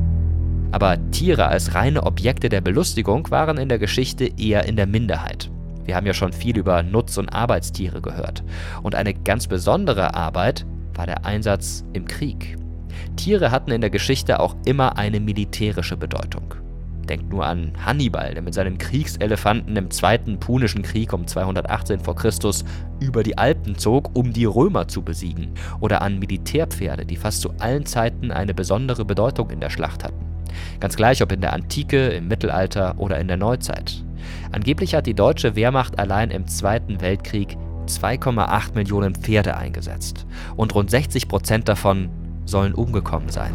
Aber Tiere als reine Objekte der Belustigung waren in der Geschichte eher in der Minderheit. Wir haben ja schon viel über Nutz- und Arbeitstiere gehört. Und eine ganz besondere Arbeit war der Einsatz im Krieg. Tiere hatten in der Geschichte auch immer eine militärische Bedeutung. Denkt nur an Hannibal, der mit seinen Kriegselefanten im Zweiten Punischen Krieg um 218 v. Chr. über die Alpen zog, um die Römer zu besiegen. Oder an Militärpferde, die fast zu allen Zeiten eine besondere Bedeutung in der Schlacht hatten. Ganz gleich, ob in der Antike, im Mittelalter oder in der Neuzeit. Angeblich hat die deutsche Wehrmacht allein im Zweiten Weltkrieg 2,8 Millionen Pferde eingesetzt. Und rund 60% davon sollen umgekommen sein.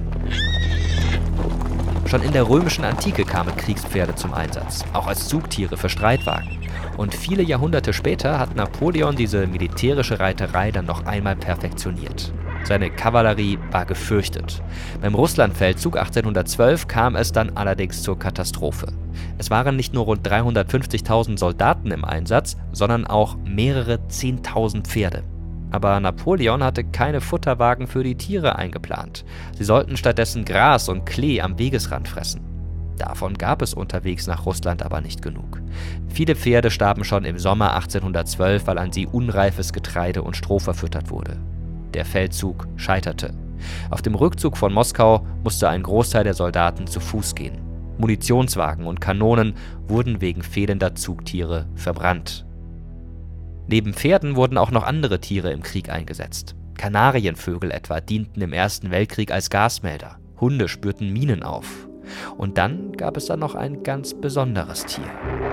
Schon in der römischen Antike kamen Kriegspferde zum Einsatz, auch als Zugtiere für Streitwagen. Und viele Jahrhunderte später hat Napoleon diese militärische Reiterei dann noch einmal perfektioniert. Seine Kavallerie war gefürchtet. Beim Russlandfeldzug 1812 kam es dann allerdings zur Katastrophe. Es waren nicht nur rund 350.000 Soldaten im Einsatz, sondern auch mehrere 10.000 Pferde. Aber Napoleon hatte keine Futterwagen für die Tiere eingeplant. Sie sollten stattdessen Gras und Klee am Wegesrand fressen. Davon gab es unterwegs nach Russland aber nicht genug. Viele Pferde starben schon im Sommer 1812, weil an sie unreifes Getreide und Stroh verfüttert wurde. Der Feldzug scheiterte. Auf dem Rückzug von Moskau musste ein Großteil der Soldaten zu Fuß gehen. Munitionswagen und Kanonen wurden wegen fehlender Zugtiere verbrannt. Neben Pferden wurden auch noch andere Tiere im Krieg eingesetzt. Kanarienvögel etwa dienten im Ersten Weltkrieg als Gasmelder. Hunde spürten Minen auf. Und dann gab es noch ein ganz besonderes Tier.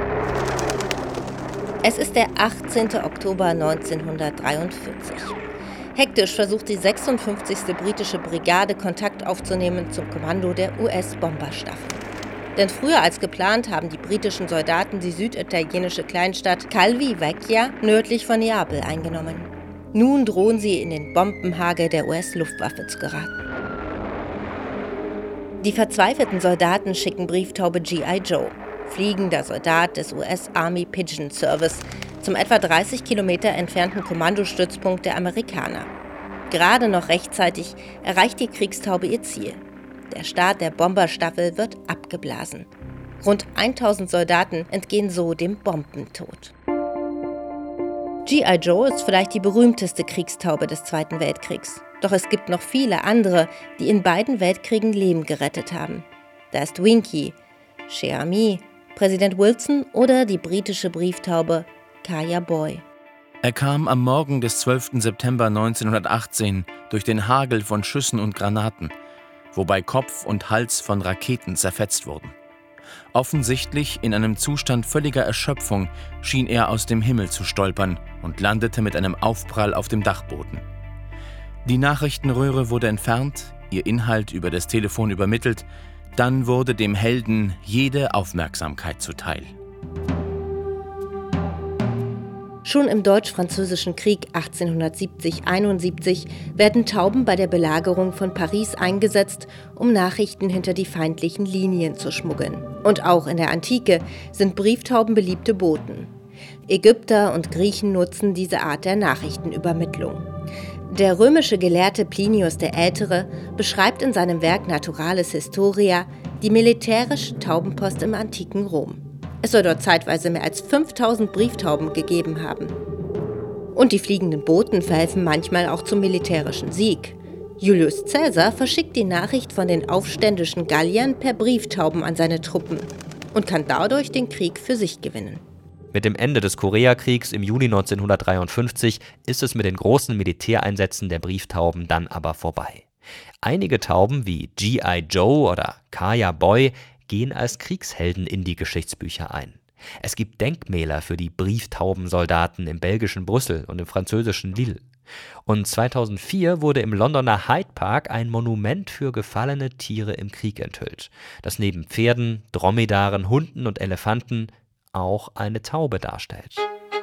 Es ist der 18. Oktober 1943. Hektisch versucht die 56. britische Brigade Kontakt aufzunehmen zum Kommando der US-Bomberstaffel. Denn früher als geplant haben die britischen Soldaten die süditalienische Kleinstadt Calvi Vecchia nördlich von Neapel eingenommen. Nun drohen sie in den Bombenhagel der US-Luftwaffe zu geraten. Die verzweifelten Soldaten schicken Brieftaube G.I. Joe, fliegender Soldat des US Army Pigeon Service, zum etwa 30 Kilometer entfernten Kommandostützpunkt der Amerikaner. Gerade noch rechtzeitig erreicht die Kriegstaube ihr Ziel. Der Start der Bomberstaffel wird abgeblasen. Rund 1000 Soldaten entgehen so dem Bombentod. G.I. Joe ist vielleicht die berühmteste Kriegstaube des Zweiten Weltkriegs. Doch es gibt noch viele andere, die in beiden Weltkriegen Leben gerettet haben. Da ist Winky, Cher Ami, Präsident Wilson oder die britische Brieftaube Kaya Boy. Er kam am Morgen des 12. September 1918 durch den Hagel von Schüssen und Granaten, wobei Kopf und Hals von Raketen zerfetzt wurden. Offensichtlich in einem Zustand völliger Erschöpfung schien er aus dem Himmel zu stolpern und landete mit einem Aufprall auf dem Dachboden. Die Nachrichtenröhre wurde entfernt, ihr Inhalt über das Telefon übermittelt, dann wurde dem Helden jede Aufmerksamkeit zuteil. Schon im Deutsch-Französischen Krieg 1870-71 werden Tauben bei der Belagerung von Paris eingesetzt, um Nachrichten hinter die feindlichen Linien zu schmuggeln. Und auch in der Antike sind Brieftauben beliebte Boten. Ägypter und Griechen nutzen diese Art der Nachrichtenübermittlung. Der römische Gelehrte Plinius der Ältere beschreibt in seinem Werk Naturalis Historia die militärische Taubenpost im antiken Rom. Es soll dort zeitweise mehr als 5000 Brieftauben gegeben haben. Und die fliegenden Boten verhelfen manchmal auch zum militärischen Sieg. Julius Caesar verschickt die Nachricht von den aufständischen Galliern per Brieftauben an seine Truppen und kann dadurch den Krieg für sich gewinnen. Mit dem Ende des Koreakriegs im Juni 1953 ist es mit den großen Militäreinsätzen der Brieftauben dann aber vorbei. Einige Tauben wie G.I. Joe oder Kaya Boy gehen als Kriegshelden in die Geschichtsbücher ein. Es gibt Denkmäler für die Brieftaubensoldaten im belgischen Brüssel und im französischen Lille. Und 2004 wurde im Londoner Hyde Park ein Monument für gefallene Tiere im Krieg enthüllt, das neben Pferden, Dromedaren, Hunden und Elefanten auch eine Taube darstellt.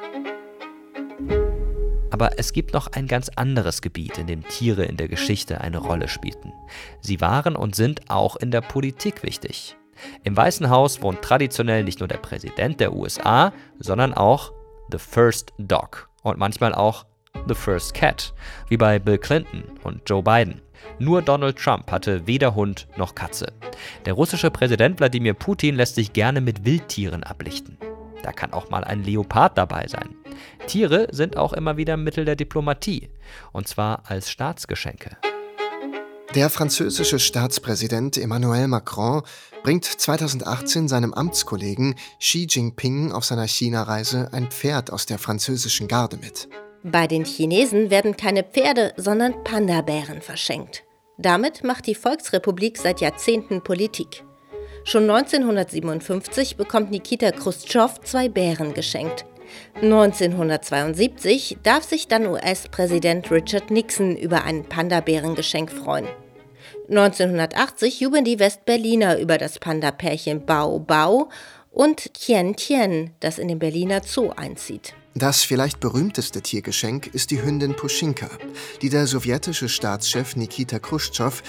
Aber es gibt noch ein ganz anderes Gebiet, in dem Tiere in der Geschichte eine Rolle spielten. Sie waren und sind auch in der Politik wichtig. Im Weißen Haus wohnt traditionell nicht nur der Präsident der USA, sondern auch the First Dog und manchmal auch the First Cat, wie bei Bill Clinton und Joe Biden. Nur Donald Trump hatte weder Hund noch Katze. Der russische Präsident Wladimir Putin lässt sich gerne mit Wildtieren ablichten. Da kann auch mal ein Leopard dabei sein. Tiere sind auch immer wieder Mittel der Diplomatie. Und zwar als Staatsgeschenke. Der französische Staatspräsident Emmanuel Macron bringt 2018 seinem Amtskollegen Xi Jinping auf seiner China-Reise ein Pferd aus der französischen Garde mit. Bei den Chinesen werden keine Pferde, sondern Panda-Bären verschenkt. Damit macht die Volksrepublik seit Jahrzehnten Politik. Schon 1957 bekommt Nikita Chruschtschow 2 Bären geschenkt. 1972 darf sich dann US-Präsident Richard Nixon über ein Panda-Bärengeschenk freuen. 1980 jubeln die Westberliner über das Panda-Pärchen Bao Bao und Tian Tian, das in den Berliner Zoo einzieht. Das vielleicht berühmteste Tiergeschenk ist die Hündin Puschinka, die der sowjetische Staatschef Nikita Chruschtschow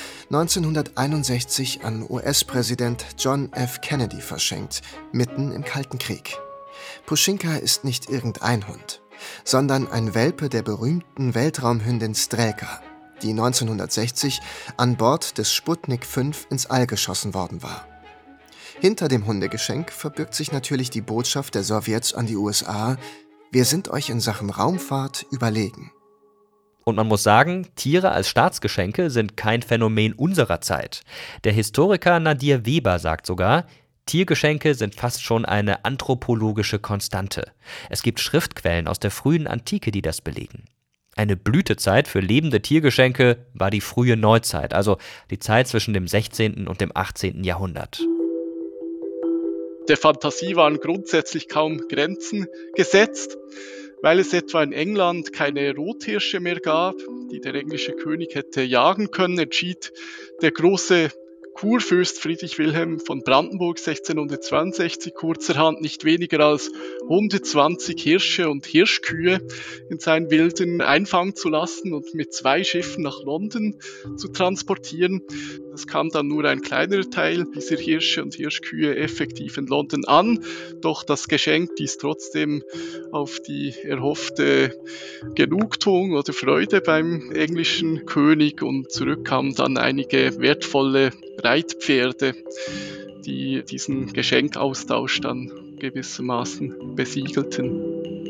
1961 an US-Präsident John F. Kennedy verschenkt, mitten im Kalten Krieg. Puschinka ist nicht irgendein Hund, sondern ein Welpe der berühmten Weltraumhündin Strelka, die 1960 an Bord des Sputnik 5 ins All geschossen worden war. Hinter dem Hundegeschenk verbirgt sich natürlich die Botschaft der Sowjets an die USA: Wir sind euch in Sachen Raumfahrt überlegen. Und man muss sagen, Tiere als Staatsgeschenke sind kein Phänomen unserer Zeit. Der Historiker Nadir Weber sagt sogar, Tiergeschenke sind fast schon eine anthropologische Konstante. Es gibt Schriftquellen aus der frühen Antike, die das belegen. Eine Blütezeit für lebende Tiergeschenke war die frühe Neuzeit, also die Zeit zwischen dem 16. und dem 18. Jahrhundert. Der Fantasie waren grundsätzlich kaum Grenzen gesetzt, weil es etwa in England keine Rothirsche mehr gab, die der englische König hätte jagen können, entschied der große Kurfürst Friedrich Wilhelm von Brandenburg 1662 kurzerhand nicht weniger als 120 Hirsche und Hirschkühe in seinen Wilden einfangen zu lassen und mit 2 Schiffen nach London zu transportieren. Es kam dann nur ein kleinerer Teil dieser Hirsche und Hirschkühe effektiv in London an, doch das Geschenk stieß trotzdem auf die erhoffte Genugtuung oder Freude beim englischen König und zurück kamen dann einige wertvolle Reitpferde, die diesen Geschenkaustausch dann gewissermaßen besiegelten.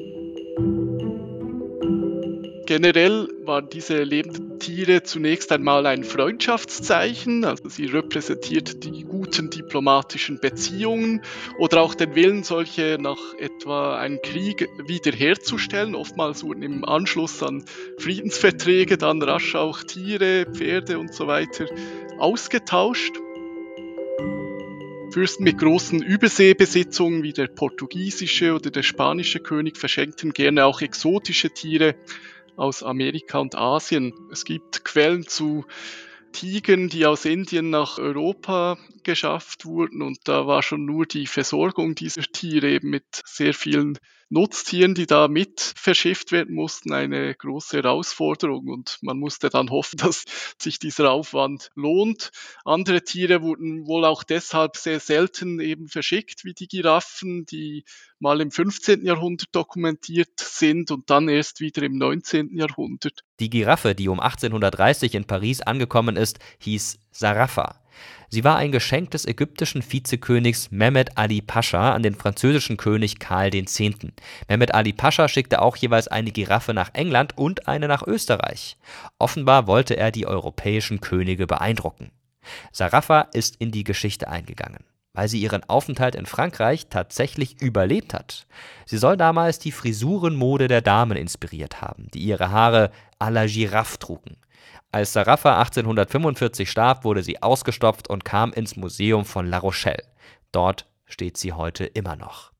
Generell waren diese lebenden Tiere zunächst einmal ein Freundschaftszeichen, also sie repräsentierten die guten diplomatischen Beziehungen oder auch den Willen, solche nach etwa einem Krieg wiederherzustellen. Oftmals wurden im Anschluss an Friedensverträge dann rasch auch Tiere, Pferde und so weiter ausgetauscht. Fürsten mit großen Überseebesitzungen wie der portugiesische oder der spanische König verschenkten gerne auch exotische Tiere aus Amerika und Asien. Es gibt Quellen zu Tigern, die aus Indien nach Europa geschafft wurden und da war schon nur die Versorgung dieser Tiere eben mit sehr vielen Nutztieren, die da mit verschifft werden mussten, eine große Herausforderung und man musste dann hoffen, dass sich dieser Aufwand lohnt. Andere Tiere wurden wohl auch deshalb sehr selten eben verschickt, wie die Giraffen, die mal im 15. Jahrhundert dokumentiert sind und dann erst wieder im 19. Jahrhundert. Die Giraffe, die um 1830 in Paris angekommen ist, hieß Zarafa. Sie war ein Geschenk des ägyptischen Vizekönigs Mehmed Ali Pascha an den französischen König Karl X. Mehmed Ali Pascha schickte auch jeweils eine Giraffe nach England und eine nach Österreich. Offenbar wollte er die europäischen Könige beeindrucken. Zarafa ist in die Geschichte eingegangen, weil sie ihren Aufenthalt in Frankreich tatsächlich überlebt hat. Sie soll damals die Frisurenmode der Damen inspiriert haben, die ihre Haare à la Girafe trugen. Als Zarafa 1845 starb, wurde sie ausgestopft und kam ins Museum von La Rochelle. Dort steht sie heute immer noch.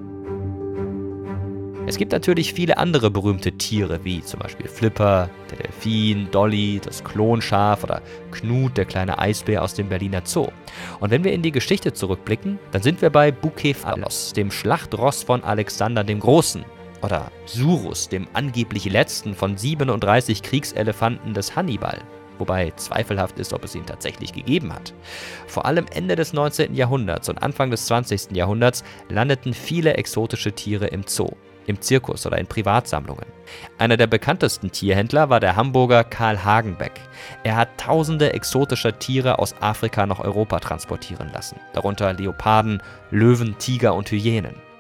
Es gibt natürlich viele andere berühmte Tiere, wie zum Beispiel Flipper, der Delfin, Dolly, das Klonschaf oder Knut, der kleine Eisbär aus dem Berliner Zoo. Und wenn wir in die Geschichte zurückblicken, dann sind wir bei Bukephalos, dem Schlachtross von Alexander dem Großen. Oder Surus, dem angeblich letzten von 37 Kriegselefanten des Hannibal. Wobei zweifelhaft ist, ob es ihn tatsächlich gegeben hat. Vor allem Ende des 19. Jahrhunderts und Anfang des 20. Jahrhunderts landeten viele exotische Tiere im Zoo, im Zirkus oder in Privatsammlungen. Einer der bekanntesten Tierhändler war der Hamburger Karl Hagenbeck. Er hat tausende exotischer Tiere aus Afrika nach Europa transportieren lassen, darunter Leoparden, Löwen, Tiger und Hyänen.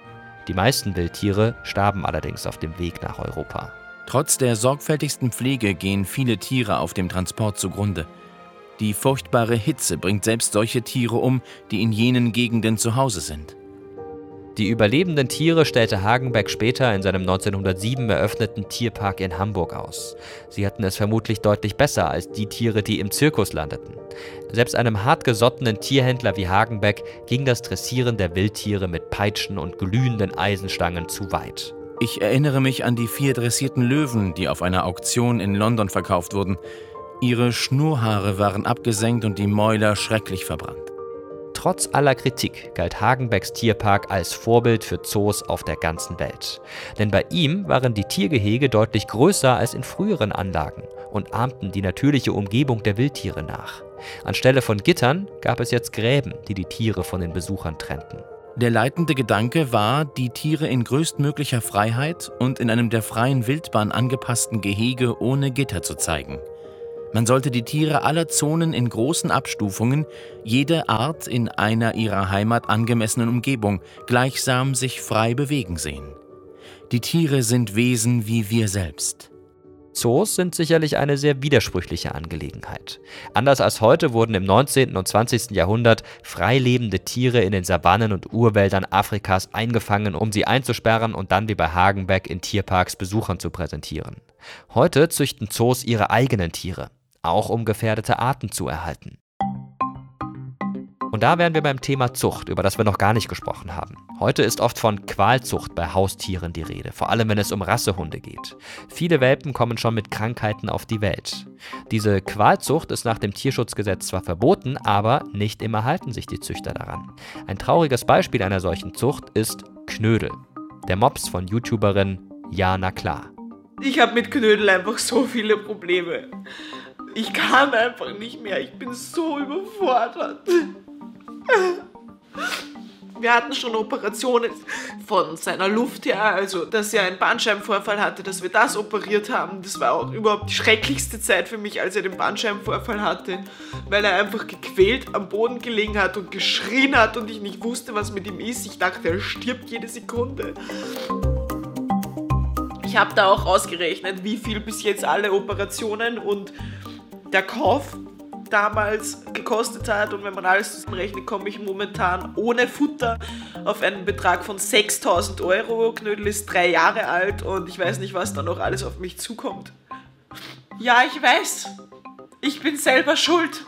Die meisten Wildtiere starben allerdings auf dem Weg nach Europa. Trotz der sorgfältigsten Pflege gehen viele Tiere auf dem Transport zugrunde. Die furchtbare Hitze bringt selbst solche Tiere um, die in jenen Gegenden zu Hause sind. Die überlebenden Tiere stellte Hagenbeck später in seinem 1907 eröffneten Tierpark in Hamburg aus. Sie hatten es vermutlich deutlich besser als die Tiere, die im Zirkus landeten. Selbst einem hartgesottenen Tierhändler wie Hagenbeck ging das Dressieren der Wildtiere mit Peitschen und glühenden Eisenstangen zu weit. Ich erinnere mich an die 4 dressierten Löwen, die auf einer Auktion in London verkauft wurden. Ihre Schnurrhaare waren abgesenkt und die Mäuler schrecklich verbrannt. Trotz aller Kritik galt Hagenbecks Tierpark als Vorbild für Zoos auf der ganzen Welt. Denn bei ihm waren die Tiergehege deutlich größer als in früheren Anlagen und ahmten die natürliche Umgebung der Wildtiere nach. Anstelle von Gittern gab es jetzt Gräben, die die Tiere von den Besuchern trennten. Der leitende Gedanke war, die Tiere in größtmöglicher Freiheit und in einem der freien Wildbahn angepassten Gehege ohne Gitter zu zeigen. Man sollte die Tiere aller Zonen in großen Abstufungen, jede Art in einer ihrer Heimat angemessenen Umgebung, gleichsam sich frei bewegen sehen. Die Tiere sind Wesen wie wir selbst. Zoos sind sicherlich eine sehr widersprüchliche Angelegenheit. Anders als heute wurden im 19. und 20. Jahrhundert frei lebende Tiere in den Savannen und Urwäldern Afrikas eingefangen, um sie einzusperren und dann wie bei Hagenbeck in Tierparks Besuchern zu präsentieren. Heute züchten Zoos ihre eigenen Tiere, auch um gefährdete Arten zu erhalten. Und da wären wir beim Thema Zucht, über das wir noch gar nicht gesprochen haben. Heute ist oft von Qualzucht bei Haustieren die Rede, vor allem wenn es um Rassehunde geht. Viele Welpen kommen schon mit Krankheiten auf die Welt. Diese Qualzucht ist nach dem Tierschutzgesetz zwar verboten, aber nicht immer halten sich die Züchter daran. Ein trauriges Beispiel einer solchen Zucht ist Knödel, der Mops von YouTuberin Jana Klar. Ich habe mit Knödel einfach so viele Probleme. Ich kann einfach nicht mehr, ich bin so überfordert. Wir hatten schon Operationen von seiner Luft her, also dass er einen Bandscheibenvorfall hatte, dass wir das operiert haben. Das war auch überhaupt die schrecklichste Zeit für mich, als er den Bandscheibenvorfall hatte, weil er einfach gequält am Boden gelegen hat und geschrien hat und ich nicht wusste, was mit ihm ist. Ich dachte, er stirbt jede Sekunde. Ich habe da auch ausgerechnet, wie viel bis jetzt alle Operationen und der Kauf damals gekostet hat, und wenn man alles zusammenrechnet, komme ich momentan ohne Futter auf einen Betrag von 6.000 Euro. Knödel ist 3 Jahre alt und ich weiß nicht, was da noch alles auf mich zukommt. Ja, ich weiß, ich bin selber schuld,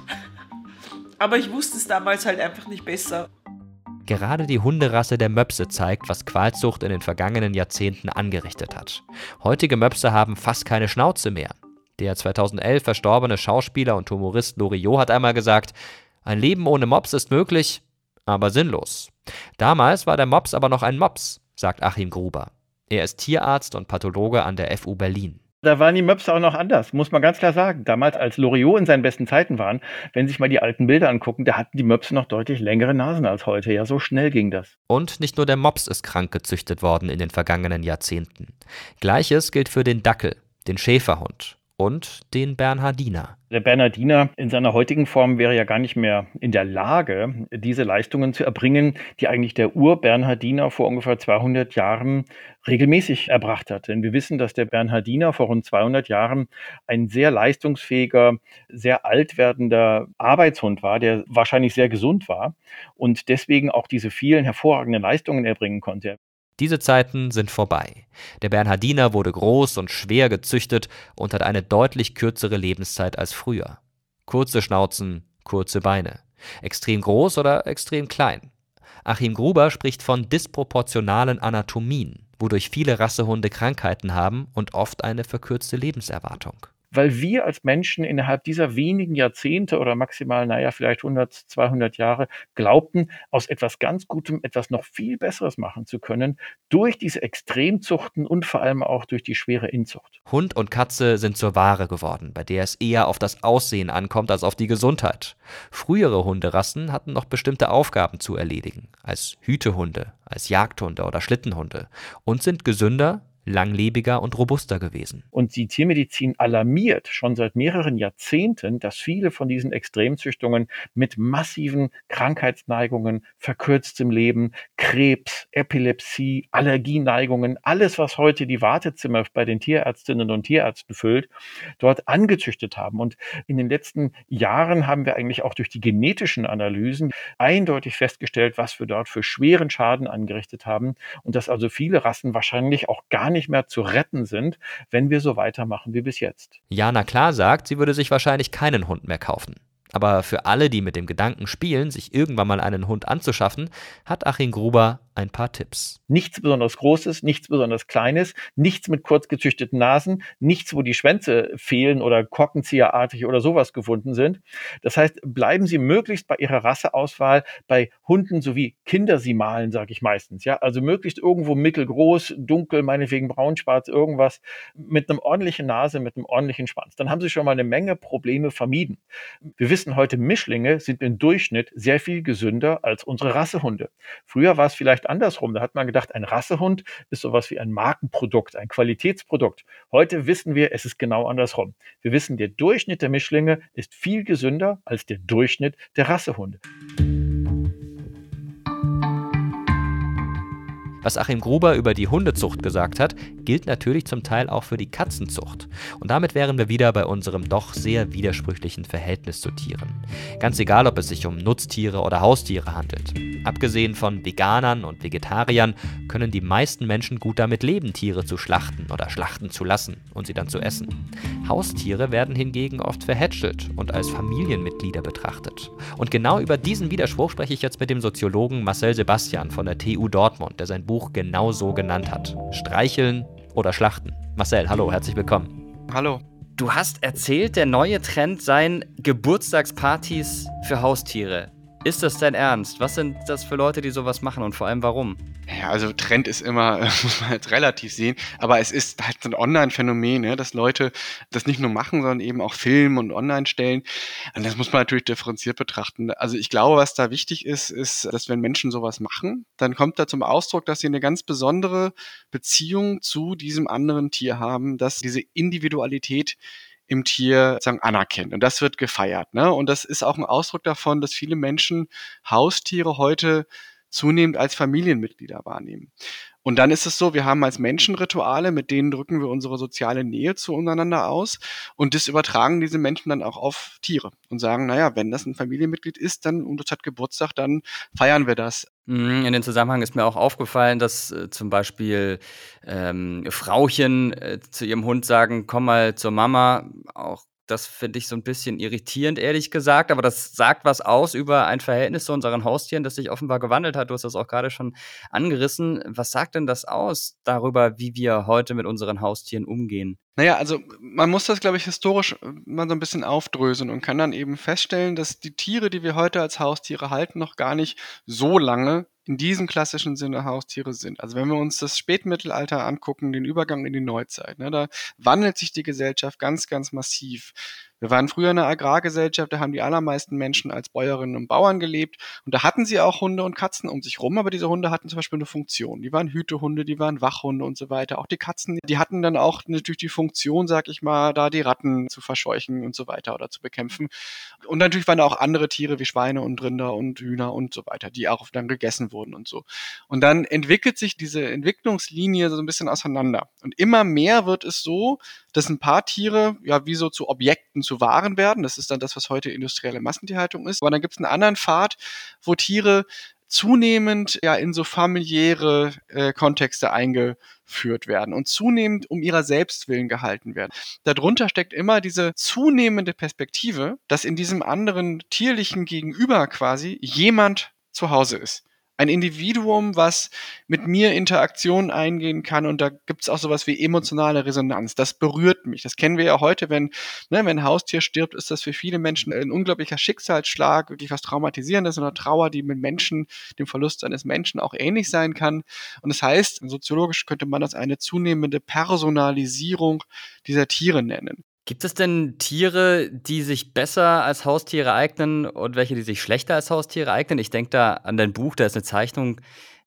aber ich wusste es damals halt einfach nicht besser. Gerade die Hunderasse der Möpse zeigt, was Qualzucht in den vergangenen Jahrzehnten angerichtet hat. Heutige Möpse haben fast keine Schnauze mehr. Der 2011 verstorbene Schauspieler und Humorist Loriot hat einmal gesagt, ein Leben ohne Mops ist möglich, aber sinnlos. Damals war der Mops aber noch ein Mops, sagt Achim Gruber. Er ist Tierarzt und Pathologe an der FU Berlin. Da waren die Möpse auch noch anders, muss man ganz klar sagen. Damals, als Loriot in seinen besten Zeiten waren, wenn Sie sich mal die alten Bilder angucken, da hatten die Möpse noch deutlich längere Nasen als heute. Ja, so schnell ging das. Und nicht nur der Mops ist krank gezüchtet worden in den vergangenen Jahrzehnten. Gleiches gilt für den Dackel, den Schäferhund und den Bernhardiner. Der Bernhardiner in seiner heutigen Form wäre ja gar nicht mehr in der Lage, diese Leistungen zu erbringen, die eigentlich der Ur-Bernhardiner vor ungefähr 200 Jahren regelmäßig erbracht hat. Denn wir wissen, dass der Bernhardiner vor rund 200 Jahren ein sehr leistungsfähiger, sehr alt werdender Arbeitshund war, der wahrscheinlich sehr gesund war und deswegen auch diese vielen hervorragenden Leistungen erbringen konnte. Diese Zeiten sind vorbei. Der Bernhardiner wurde groß und schwer gezüchtet und hat eine deutlich kürzere Lebenszeit als früher. Kurze Schnauzen, kurze Beine. Extrem groß oder extrem klein. Achim Gruber spricht von disproportionalen Anatomien, wodurch viele Rassehunde Krankheiten haben und oft eine verkürzte Lebenserwartung. Weil wir als Menschen innerhalb dieser wenigen Jahrzehnte oder maximal, vielleicht 100, 200 Jahre glaubten, aus etwas ganz Gutem etwas noch viel Besseres machen zu können, durch diese Extremzuchten und vor allem auch durch die schwere Inzucht. Hund und Katze sind zur Ware geworden, bei der es eher auf das Aussehen ankommt als auf die Gesundheit. Frühere Hunderassen hatten noch bestimmte Aufgaben zu erledigen, als Hütehunde, als Jagdhunde oder Schlittenhunde und sind gesünder, langlebiger und robuster gewesen. Und die Tiermedizin alarmiert schon seit mehreren Jahrzehnten, dass viele von diesen Extremzüchtungen mit massiven Krankheitsneigungen, verkürztem Leben, Krebs, Epilepsie, Allergieneigungen, alles, was heute die Wartezimmer bei den Tierärztinnen und Tierärzten füllt, dort angezüchtet haben. Und in den letzten Jahren haben wir eigentlich auch durch die genetischen Analysen eindeutig festgestellt, was wir dort für schweren Schaden angerichtet haben und dass also viele Rassen wahrscheinlich auch gar nicht mehr zu retten sind, wenn wir so weitermachen wie bis jetzt. Jana Klar sagt, sie würde sich wahrscheinlich keinen Hund mehr kaufen. Aber für alle, die mit dem Gedanken spielen, sich irgendwann mal einen Hund anzuschaffen, hat Achim Gruber ein paar Tipps. Nichts besonders Großes, nichts besonders Kleines, nichts mit kurz gezüchteten Nasen, nichts, wo die Schwänze fehlen oder korkenzieherartig oder sowas gefunden sind. Das heißt, bleiben Sie möglichst bei Ihrer Rasseauswahl bei Hunden sowie Kindersimalen, sage ich meistens. Ja, also möglichst irgendwo mittelgroß, dunkel, meinetwegen braun-schwarz, irgendwas mit einem ordentlichen Nase, mit einem ordentlichen Schwanz. Dann haben Sie schon mal eine Menge Probleme vermieden. Wir wissen heute, Mischlinge sind im Durchschnitt sehr viel gesünder als unsere Rassehunde. Früher war es vielleicht andersrum. Da hat man gedacht, ein Rassehund ist sowas wie ein Markenprodukt, ein Qualitätsprodukt. Heute wissen wir, es ist genau andersrum. Wir wissen, der Durchschnitt der Mischlinge ist viel gesünder als der Durchschnitt der Rassehunde. Was Achim Gruber über die Hundezucht gesagt hat, gilt natürlich zum Teil auch für die Katzenzucht. Und damit wären wir wieder bei unserem doch sehr widersprüchlichen Verhältnis zu Tieren. Ganz egal, ob es sich um Nutztiere oder Haustiere handelt. Abgesehen von Veganern und Vegetariern können die meisten Menschen gut damit leben, Tiere zu schlachten oder schlachten zu lassen und sie dann zu essen. Haustiere werden hingegen oft verhätschelt und als Familienmitglieder betrachtet. Und genau über diesen Widerspruch spreche ich jetzt mit dem Soziologen Marcel Sebastian von der TU Dortmund, der sein Buch genau so genannt hat. Streicheln oder schlachten. Marcel, hallo, herzlich willkommen. Hallo. Du hast erzählt, der neue Trend seien Geburtstagspartys für Haustiere. Ist das dein Ernst? Was sind das für Leute, die sowas machen und vor allem warum? Ja, also Trend ist immer, muss man halt relativ sehen, aber es ist halt so ein Online-Phänomen, ja, dass Leute das nicht nur machen, sondern eben auch filmen und online stellen. Und das muss man natürlich differenziert betrachten. Also ich glaube, was da wichtig ist, dass wenn Menschen sowas machen, dann kommt da zum Ausdruck, dass sie eine ganz besondere Beziehung zu diesem anderen Tier haben, dass diese Individualität im Tier sozusagen anerkennt. Und das wird gefeiert, ne? Und das ist auch ein Ausdruck davon, dass viele Menschen Haustiere heute zunehmend als Familienmitglieder wahrnehmen. Und dann ist es so, wir haben als Menschen Rituale, mit denen drücken wir unsere soziale Nähe zueinander aus. Und das übertragen diese Menschen dann auch auf Tiere und sagen, naja, wenn das ein Familienmitglied ist, dann und das hat Geburtstag, dann feiern wir das. In dem Zusammenhang ist mir auch aufgefallen, dass zum Beispiel Frauchen zu ihrem Hund sagen, komm mal zur Mama. Auch das finde ich so ein bisschen irritierend, ehrlich gesagt. Aber das sagt was aus über ein Verhältnis zu unseren Haustieren, das sich offenbar gewandelt hat. Du hast das auch gerade schon angerissen. Was sagt denn das aus darüber, wie wir heute mit unseren Haustieren umgehen? Naja, also man muss das, glaube ich, historisch mal so ein bisschen aufdröseln und kann dann eben feststellen, dass die Tiere, die wir heute als Haustiere halten, noch gar nicht so lange in diesem klassischen Sinne Haustiere sind. Also wenn wir uns das Spätmittelalter angucken, den Übergang in die Neuzeit, ne, da wandelt sich die Gesellschaft ganz, ganz massiv. Wir waren früher eine Agrargesellschaft, da haben die allermeisten Menschen als Bäuerinnen und Bauern gelebt und da hatten sie auch Hunde und Katzen um sich rum, aber diese Hunde hatten zum Beispiel eine Funktion. Die waren Hütehunde, die waren Wachhunde und so weiter. Auch die Katzen, die hatten dann auch natürlich die Funktion, sag ich mal, da die Ratten zu verscheuchen und so weiter oder zu bekämpfen. Und natürlich waren da auch andere Tiere wie Schweine und Rinder und Hühner und so weiter, die auch dann gegessen wurden und so. Und dann entwickelt sich diese Entwicklungslinie so ein bisschen auseinander. Und immer mehr wird es so, dass ein paar Tiere ja wie so zu Objekten, zu Waren werden. Das ist dann das, was heute industrielle Massentierhaltung ist. Aber dann gibt es einen anderen Pfad, wo Tiere zunehmend ja in so familiäre Kontexte eingeführt werden und zunehmend um ihrer selbst willen gehalten werden. Darunter steckt immer diese zunehmende Perspektive, dass in diesem anderen tierlichen Gegenüber quasi jemand zu Hause ist. Ein Individuum, was mit mir Interaktion eingehen kann und da gibt's auch sowas wie emotionale Resonanz. Das berührt mich. Das kennen wir ja heute, wenn ein Haustier stirbt, ist das für viele Menschen ein unglaublicher Schicksalsschlag, wirklich was Traumatisierendes, eine Trauer, die mit Menschen, dem Verlust eines Menschen auch ähnlich sein kann. Und das heißt, soziologisch könnte man das eine zunehmende Personalisierung dieser Tiere nennen. Gibt es denn Tiere, die sich besser als Haustiere eignen und welche, die sich schlechter als Haustiere eignen? Ich denke da an dein Buch, da ist eine Zeichnung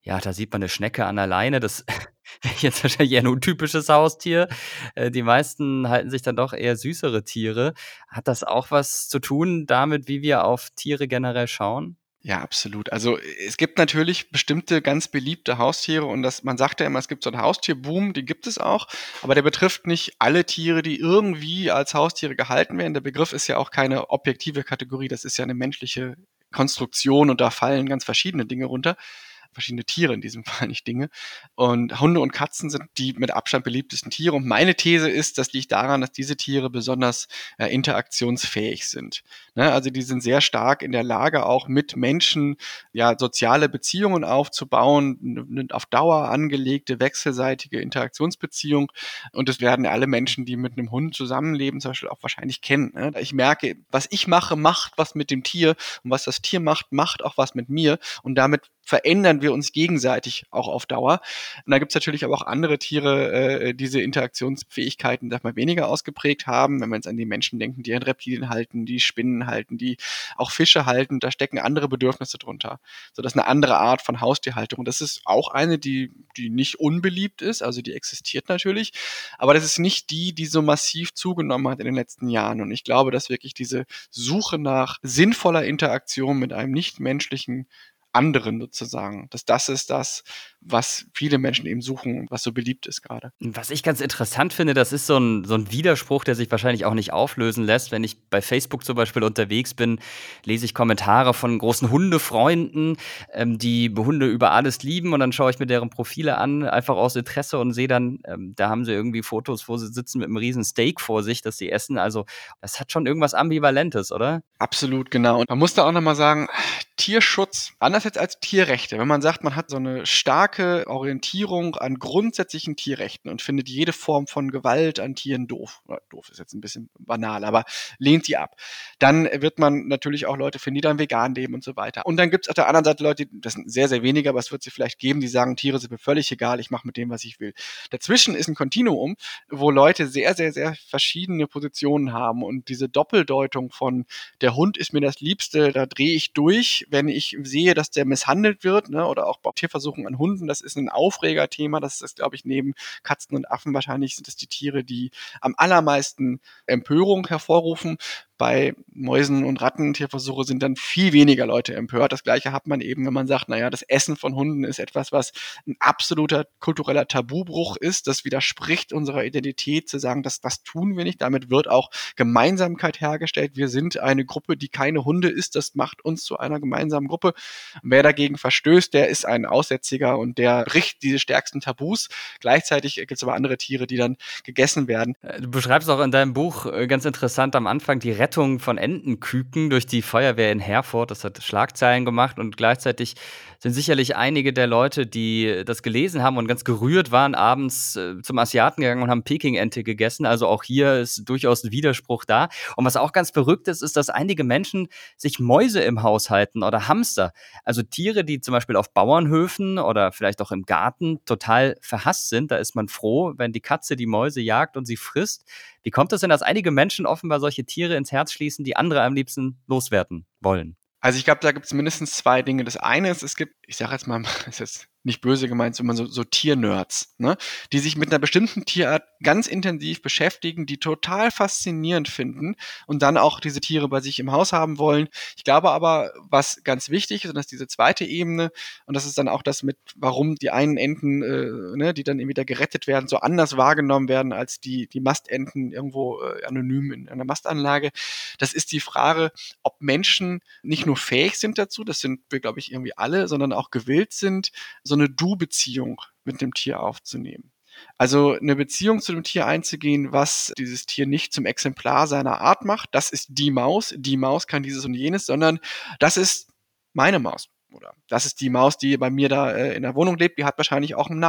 Ja, da sieht man eine Schnecke an der Leine. Das ist jetzt wahrscheinlich eher ein untypisches Haustier. Die meisten halten sich dann doch eher süßere Tiere. Hat das auch was zu tun damit, wie wir auf Tiere generell schauen? Ja, absolut. Also es gibt natürlich bestimmte ganz beliebte Haustiere und man sagt ja immer, es gibt so einen Haustierboom, den gibt es auch, aber der betrifft nicht alle Tiere, die irgendwie als Haustiere gehalten werden. Der Begriff ist ja auch keine objektive Kategorie, das ist ja eine menschliche Konstruktion und da fallen ganz verschiedene Dinge runter. Verschiedene Tiere in diesem Fall, nicht Dinge. Und Hunde und Katzen sind die mit Abstand beliebtesten Tiere. Und meine These ist, das liegt daran, dass diese Tiere besonders interaktionsfähig sind. Ne? Also die sind sehr stark in der Lage, auch mit Menschen soziale Beziehungen aufzubauen, eine auf Dauer angelegte, wechselseitige Interaktionsbeziehung. Und das werden alle Menschen, die mit einem Hund zusammenleben, zum Beispiel auch wahrscheinlich kennen. Ne? Ich merke, was ich mache, macht was mit dem Tier. Und was das Tier macht, macht auch was mit mir. Und damit verändern wir uns gegenseitig auch auf Dauer. Und da gibt es natürlich aber auch andere Tiere, diese Interaktionsfähigkeiten, sag mal, weniger ausgeprägt haben. Wenn wir jetzt an die Menschen denken, die an Reptilien halten, die Spinnen halten, die auch Fische halten, da stecken andere Bedürfnisse drunter. So, das ist eine andere Art von Haustierhaltung. Und das ist auch eine, die nicht unbeliebt ist, also die existiert natürlich, aber das ist nicht die so massiv zugenommen hat in den letzten Jahren. Und ich glaube, dass wirklich diese Suche nach sinnvoller Interaktion mit einem nichtmenschlichen anderen sozusagen, dass das ist das, was viele Menschen eben suchen und was so beliebt ist gerade. Was ich ganz interessant finde, das ist so ein Widerspruch, der sich wahrscheinlich auch nicht auflösen lässt. Wenn ich bei Facebook zum Beispiel unterwegs bin, lese ich Kommentare von großen Hundefreunden, die Hunde über alles lieben, und dann schaue ich mir deren Profile an, einfach aus Interesse, und sehe dann, da haben sie irgendwie Fotos, wo sie sitzen mit einem riesen Steak vor sich, das sie essen. Also das hat schon irgendwas Ambivalentes, oder? Absolut, genau. Und man muss da auch nochmal sagen, Tierschutz, anders jetzt als Tierrechte. Wenn man sagt, man hat so eine starke Orientierung an grundsätzlichen Tierrechten und findet jede Form von Gewalt an Tieren doof, oder doof ist jetzt ein bisschen banal, aber lehnt die ab, dann wird man natürlich auch Leute finden, die dann vegan leben und so weiter. Und dann gibt es auf der anderen Seite Leute, das sind sehr, sehr wenige, aber es wird sie vielleicht geben, die sagen, Tiere sind mir völlig egal, ich mache mit dem, was ich will. Dazwischen ist ein Kontinuum, wo Leute sehr, sehr, sehr verschiedene Positionen haben, und diese Doppeldeutung von der Hund ist mir das Liebste, da drehe ich durch, wenn ich sehe, dass der misshandelt wird, ne, oder auch bei Tierversuchen an Hunden, das ist ein Aufregerthema, das ist, glaube ich, neben Katzen und Affen wahrscheinlich sind das die Tiere, die am allermeisten Empörung hervorrufen. Bei Mäusen und Ratten, Tierversuche, sind dann viel weniger Leute empört. Das Gleiche hat man eben, wenn man sagt, naja, das Essen von Hunden ist etwas, was ein absoluter kultureller Tabubruch ist. Das widerspricht unserer Identität, zu sagen, das tun wir nicht. Damit wird auch Gemeinsamkeit hergestellt. Wir sind eine Gruppe, die keine Hunde isst. Das macht uns zu einer gemeinsamen Gruppe. Wer dagegen verstößt, der ist ein Aussätziger und der bricht diese stärksten Tabus. Gleichzeitig gibt es aber andere Tiere, die dann gegessen werden. Du beschreibst auch in deinem Buch ganz interessant am Anfang die Rettung von Entenküken durch die Feuerwehr in Herford. Das hat Schlagzeilen gemacht, und gleichzeitig sind sicherlich einige der Leute, die das gelesen haben und ganz gerührt waren, abends zum Asiaten gegangen und haben Peking-Ente gegessen. Also auch hier ist durchaus ein Widerspruch da. Und was auch ganz verrückt ist, ist, dass einige Menschen sich Mäuse im Haus halten oder Hamster. Also Tiere, die zum Beispiel auf Bauernhöfen oder vielleicht auch im Garten total verhasst sind. Da ist man froh, wenn die Katze die Mäuse jagt und sie frisst. Wie kommt es denn, dass einige Menschen offenbar solche Tiere ins Herz schließen, die andere am liebsten loswerden wollen? Also ich glaube, da gibt es mindestens zwei Dinge. Das eine ist, es gibt, ich sage jetzt mal, ist jetzt nicht böse gemeint, sondern so Tiernerds, ne? Die sich mit einer bestimmten Tierart ganz intensiv beschäftigen, die total faszinierend finden und dann auch diese Tiere bei sich im Haus haben wollen. Ich glaube aber, was ganz wichtig ist, und das ist diese zweite Ebene, und das ist dann auch das mit, warum die einen Enten, die dann wieder gerettet werden, so anders wahrgenommen werden als die Mastenten irgendwo anonym in einer Mastanlage. Das ist die Frage, ob Menschen nicht nur fähig sind dazu, das sind wir, glaube ich, irgendwie alle, sondern auch gewillt sind, so eine Du-Beziehung mit dem Tier aufzunehmen. Also eine Beziehung zu dem Tier einzugehen, was dieses Tier nicht zum Exemplar seiner Art macht. Das ist die Maus kann dieses und jenes, sondern das ist meine Maus. Oder das ist die Maus, die bei mir da in der Wohnung lebt, die hat wahrscheinlich auch einen Namen.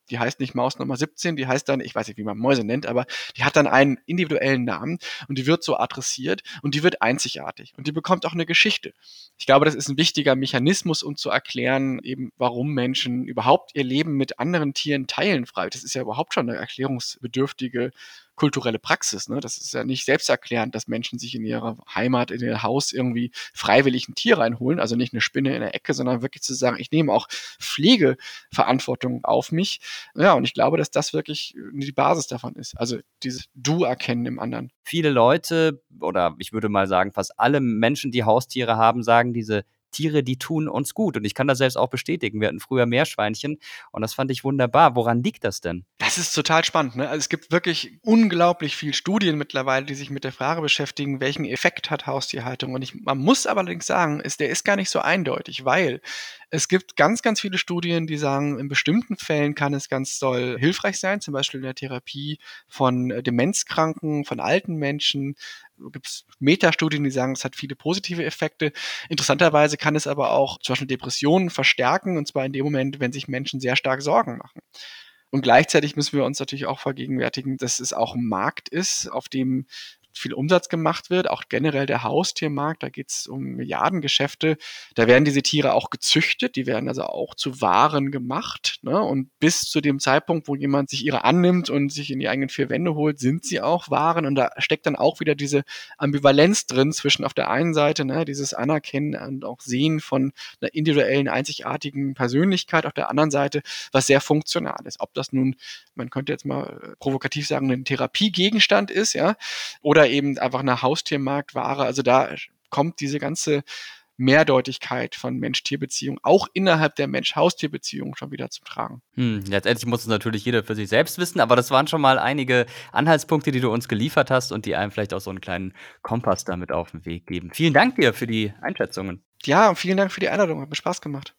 Die heißt nicht Maus Nummer 17, die heißt dann, ich weiß nicht, wie man Mäuse nennt, aber die hat dann einen individuellen Namen und die wird so adressiert und die wird einzigartig und die bekommt auch eine Geschichte. Ich glaube, das ist ein wichtiger Mechanismus, um zu erklären, eben warum Menschen überhaupt ihr Leben mit anderen Tieren teilen frei. Das ist ja überhaupt schon eine erklärungsbedürftige kulturelle Praxis. Ne? Das ist ja nicht selbsterklärend, dass Menschen sich in ihrer Heimat, in ihr Haus irgendwie freiwillig ein Tier reinholen, also nicht eine Spinne in der Ecke, sondern wirklich zu sagen, ich nehme auch Pflegeverantwortung auf mich. Ja, und ich glaube, dass das wirklich die Basis davon ist. Also dieses Du-Erkennen im anderen. Viele Leute, oder ich würde mal sagen, fast alle Menschen, die Haustiere haben, sagen, diese Tiere, die tun uns gut. Und ich kann das selbst auch bestätigen. Wir hatten früher Meerschweinchen und das fand ich wunderbar. Woran liegt das denn? Das ist total spannend. Ne? Also es gibt wirklich unglaublich viele Studien mittlerweile, die sich mit der Frage beschäftigen, welchen Effekt hat Haustierhaltung. Und man muss allerdings sagen, der ist gar nicht so eindeutig, weil es gibt ganz, ganz viele Studien, die sagen, in bestimmten Fällen kann es ganz doll hilfreich sein, zum Beispiel in der Therapie von Demenzkranken, von alten Menschen. Gibt es Metastudien, die sagen, es hat viele positive Effekte. Interessanterweise kann es aber auch zum Beispiel Depressionen verstärken, und zwar in dem Moment, wenn sich Menschen sehr stark Sorgen machen. Und gleichzeitig müssen wir uns natürlich auch vergegenwärtigen, dass es auch ein Markt ist, auf dem viel Umsatz gemacht wird, auch generell der Haustiermarkt, da geht es um Milliardengeschäfte, da werden diese Tiere auch gezüchtet, die werden also auch zu Waren gemacht, ne? Und bis zu dem Zeitpunkt, wo jemand sich ihre annimmt und sich in die eigenen vier Wände holt, sind sie auch Waren und da steckt dann auch wieder diese Ambivalenz drin zwischen auf der einen Seite, ne, dieses Anerkennen und auch Sehen von einer individuellen, einzigartigen Persönlichkeit, auf der anderen Seite was sehr funktional ist. Ob das nun, man könnte jetzt mal provokativ sagen, ein Therapiegegenstand ist, ja, oder eben einfach eine Haustiermarktware. Also da kommt diese ganze Mehrdeutigkeit von Mensch-Tier-Beziehung auch innerhalb der Mensch-Haustier-Beziehung schon wieder zum Tragen. Letztendlich muss es natürlich jeder für sich selbst wissen, aber das waren schon mal einige Anhaltspunkte, die du uns geliefert hast und die einem vielleicht auch so einen kleinen Kompass damit auf den Weg geben. Vielen Dank dir für die Einschätzungen. Ja, und vielen Dank für die Einladung. Hat mir Spaß gemacht.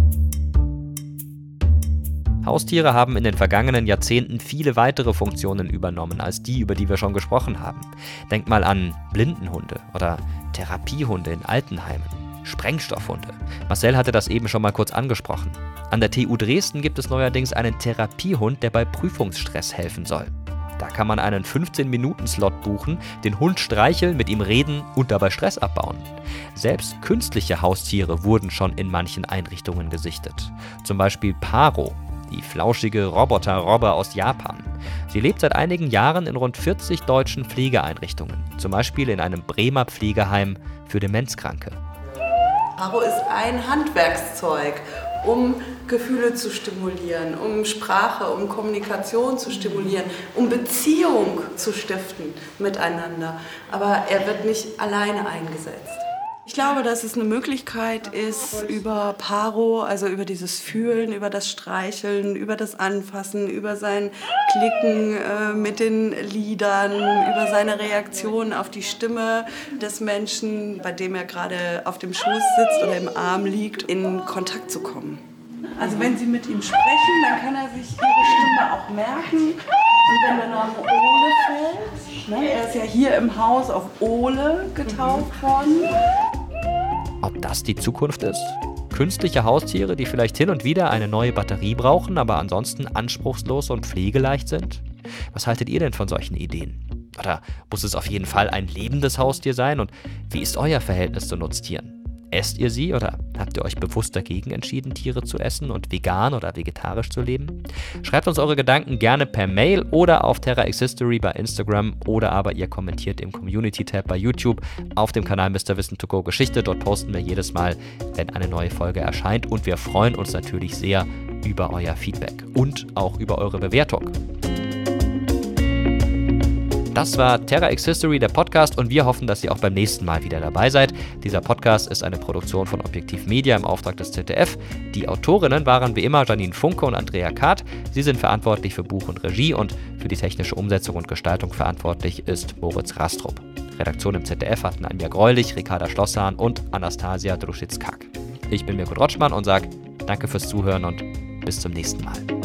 Haustiere haben in den vergangenen Jahrzehnten viele weitere Funktionen übernommen als die, über die wir schon gesprochen haben. Denkt mal an Blindenhunde oder Therapiehunde in Altenheimen, Sprengstoffhunde. Marcel hatte das eben schon mal kurz angesprochen. An der TU Dresden gibt es neuerdings einen Therapiehund, der bei Prüfungsstress helfen soll. Da kann man einen 15-Minuten-Slot buchen, den Hund streicheln, mit ihm reden und dabei Stress abbauen. Selbst künstliche Haustiere wurden schon in manchen Einrichtungen gesichtet. Zum Beispiel Paro, die flauschige Roboter-Robbe aus Japan. Sie lebt seit einigen Jahren in rund 40 deutschen Pflegeeinrichtungen, zum Beispiel in einem Bremer Pflegeheim für Demenzkranke. Paro ist ein Handwerkszeug, um Gefühle zu stimulieren, um Sprache, um Kommunikation zu stimulieren, um Beziehung zu stiften miteinander. Aber er wird nicht alleine eingesetzt. Ich glaube, dass es eine Möglichkeit ist, über Paro, also über dieses Fühlen, über das Streicheln, über das Anfassen, über sein Klicken mit den Lidern, über seine Reaktion auf die Stimme des Menschen, bei dem er gerade auf dem Schoß sitzt oder im Arm liegt, in Kontakt zu kommen. Also wenn Sie mit ihm sprechen, dann kann er sich Ihre Stimme auch merken. Und wenn der Name Ole fällt, ne, er ist ja hier im Haus auf Ole getauft worden. Ob das die Zukunft ist? Künstliche Haustiere, die vielleicht hin und wieder eine neue Batterie brauchen, aber ansonsten anspruchslos und pflegeleicht sind? Was haltet ihr denn von solchen Ideen? Oder muss es auf jeden Fall ein lebendes Haustier sein? Und wie ist euer Verhältnis zu Nutztieren? Esst ihr sie oder habt ihr euch bewusst dagegen entschieden, Tiere zu essen und vegan oder vegetarisch zu leben? Schreibt uns eure Gedanken gerne per Mail oder auf Terra X History bei Instagram oder aber ihr kommentiert im Community-Tab bei YouTube auf dem Kanal Mr. Wissen to Go Geschichte. Dort posten wir jedes Mal, wenn eine neue Folge erscheint und wir freuen uns natürlich sehr über euer Feedback und auch über eure Bewertung. Das war Terra X History, der Podcast, und wir hoffen, dass ihr auch beim nächsten Mal wieder dabei seid. Dieser Podcast ist eine Produktion von Objektiv Media im Auftrag des ZDF. Die Autorinnen waren wie immer Janine Funke und Andrea Kath. Sie sind verantwortlich für Buch und Regie und für die technische Umsetzung und Gestaltung verantwortlich ist Moritz Rastrup. Redaktion im ZDF hatten Anja Greulich, Ricarda Schlosshahn und Anastasia Druschitz-Kak. Ich bin Mirko Drotschmann und sage danke fürs Zuhören und bis zum nächsten Mal.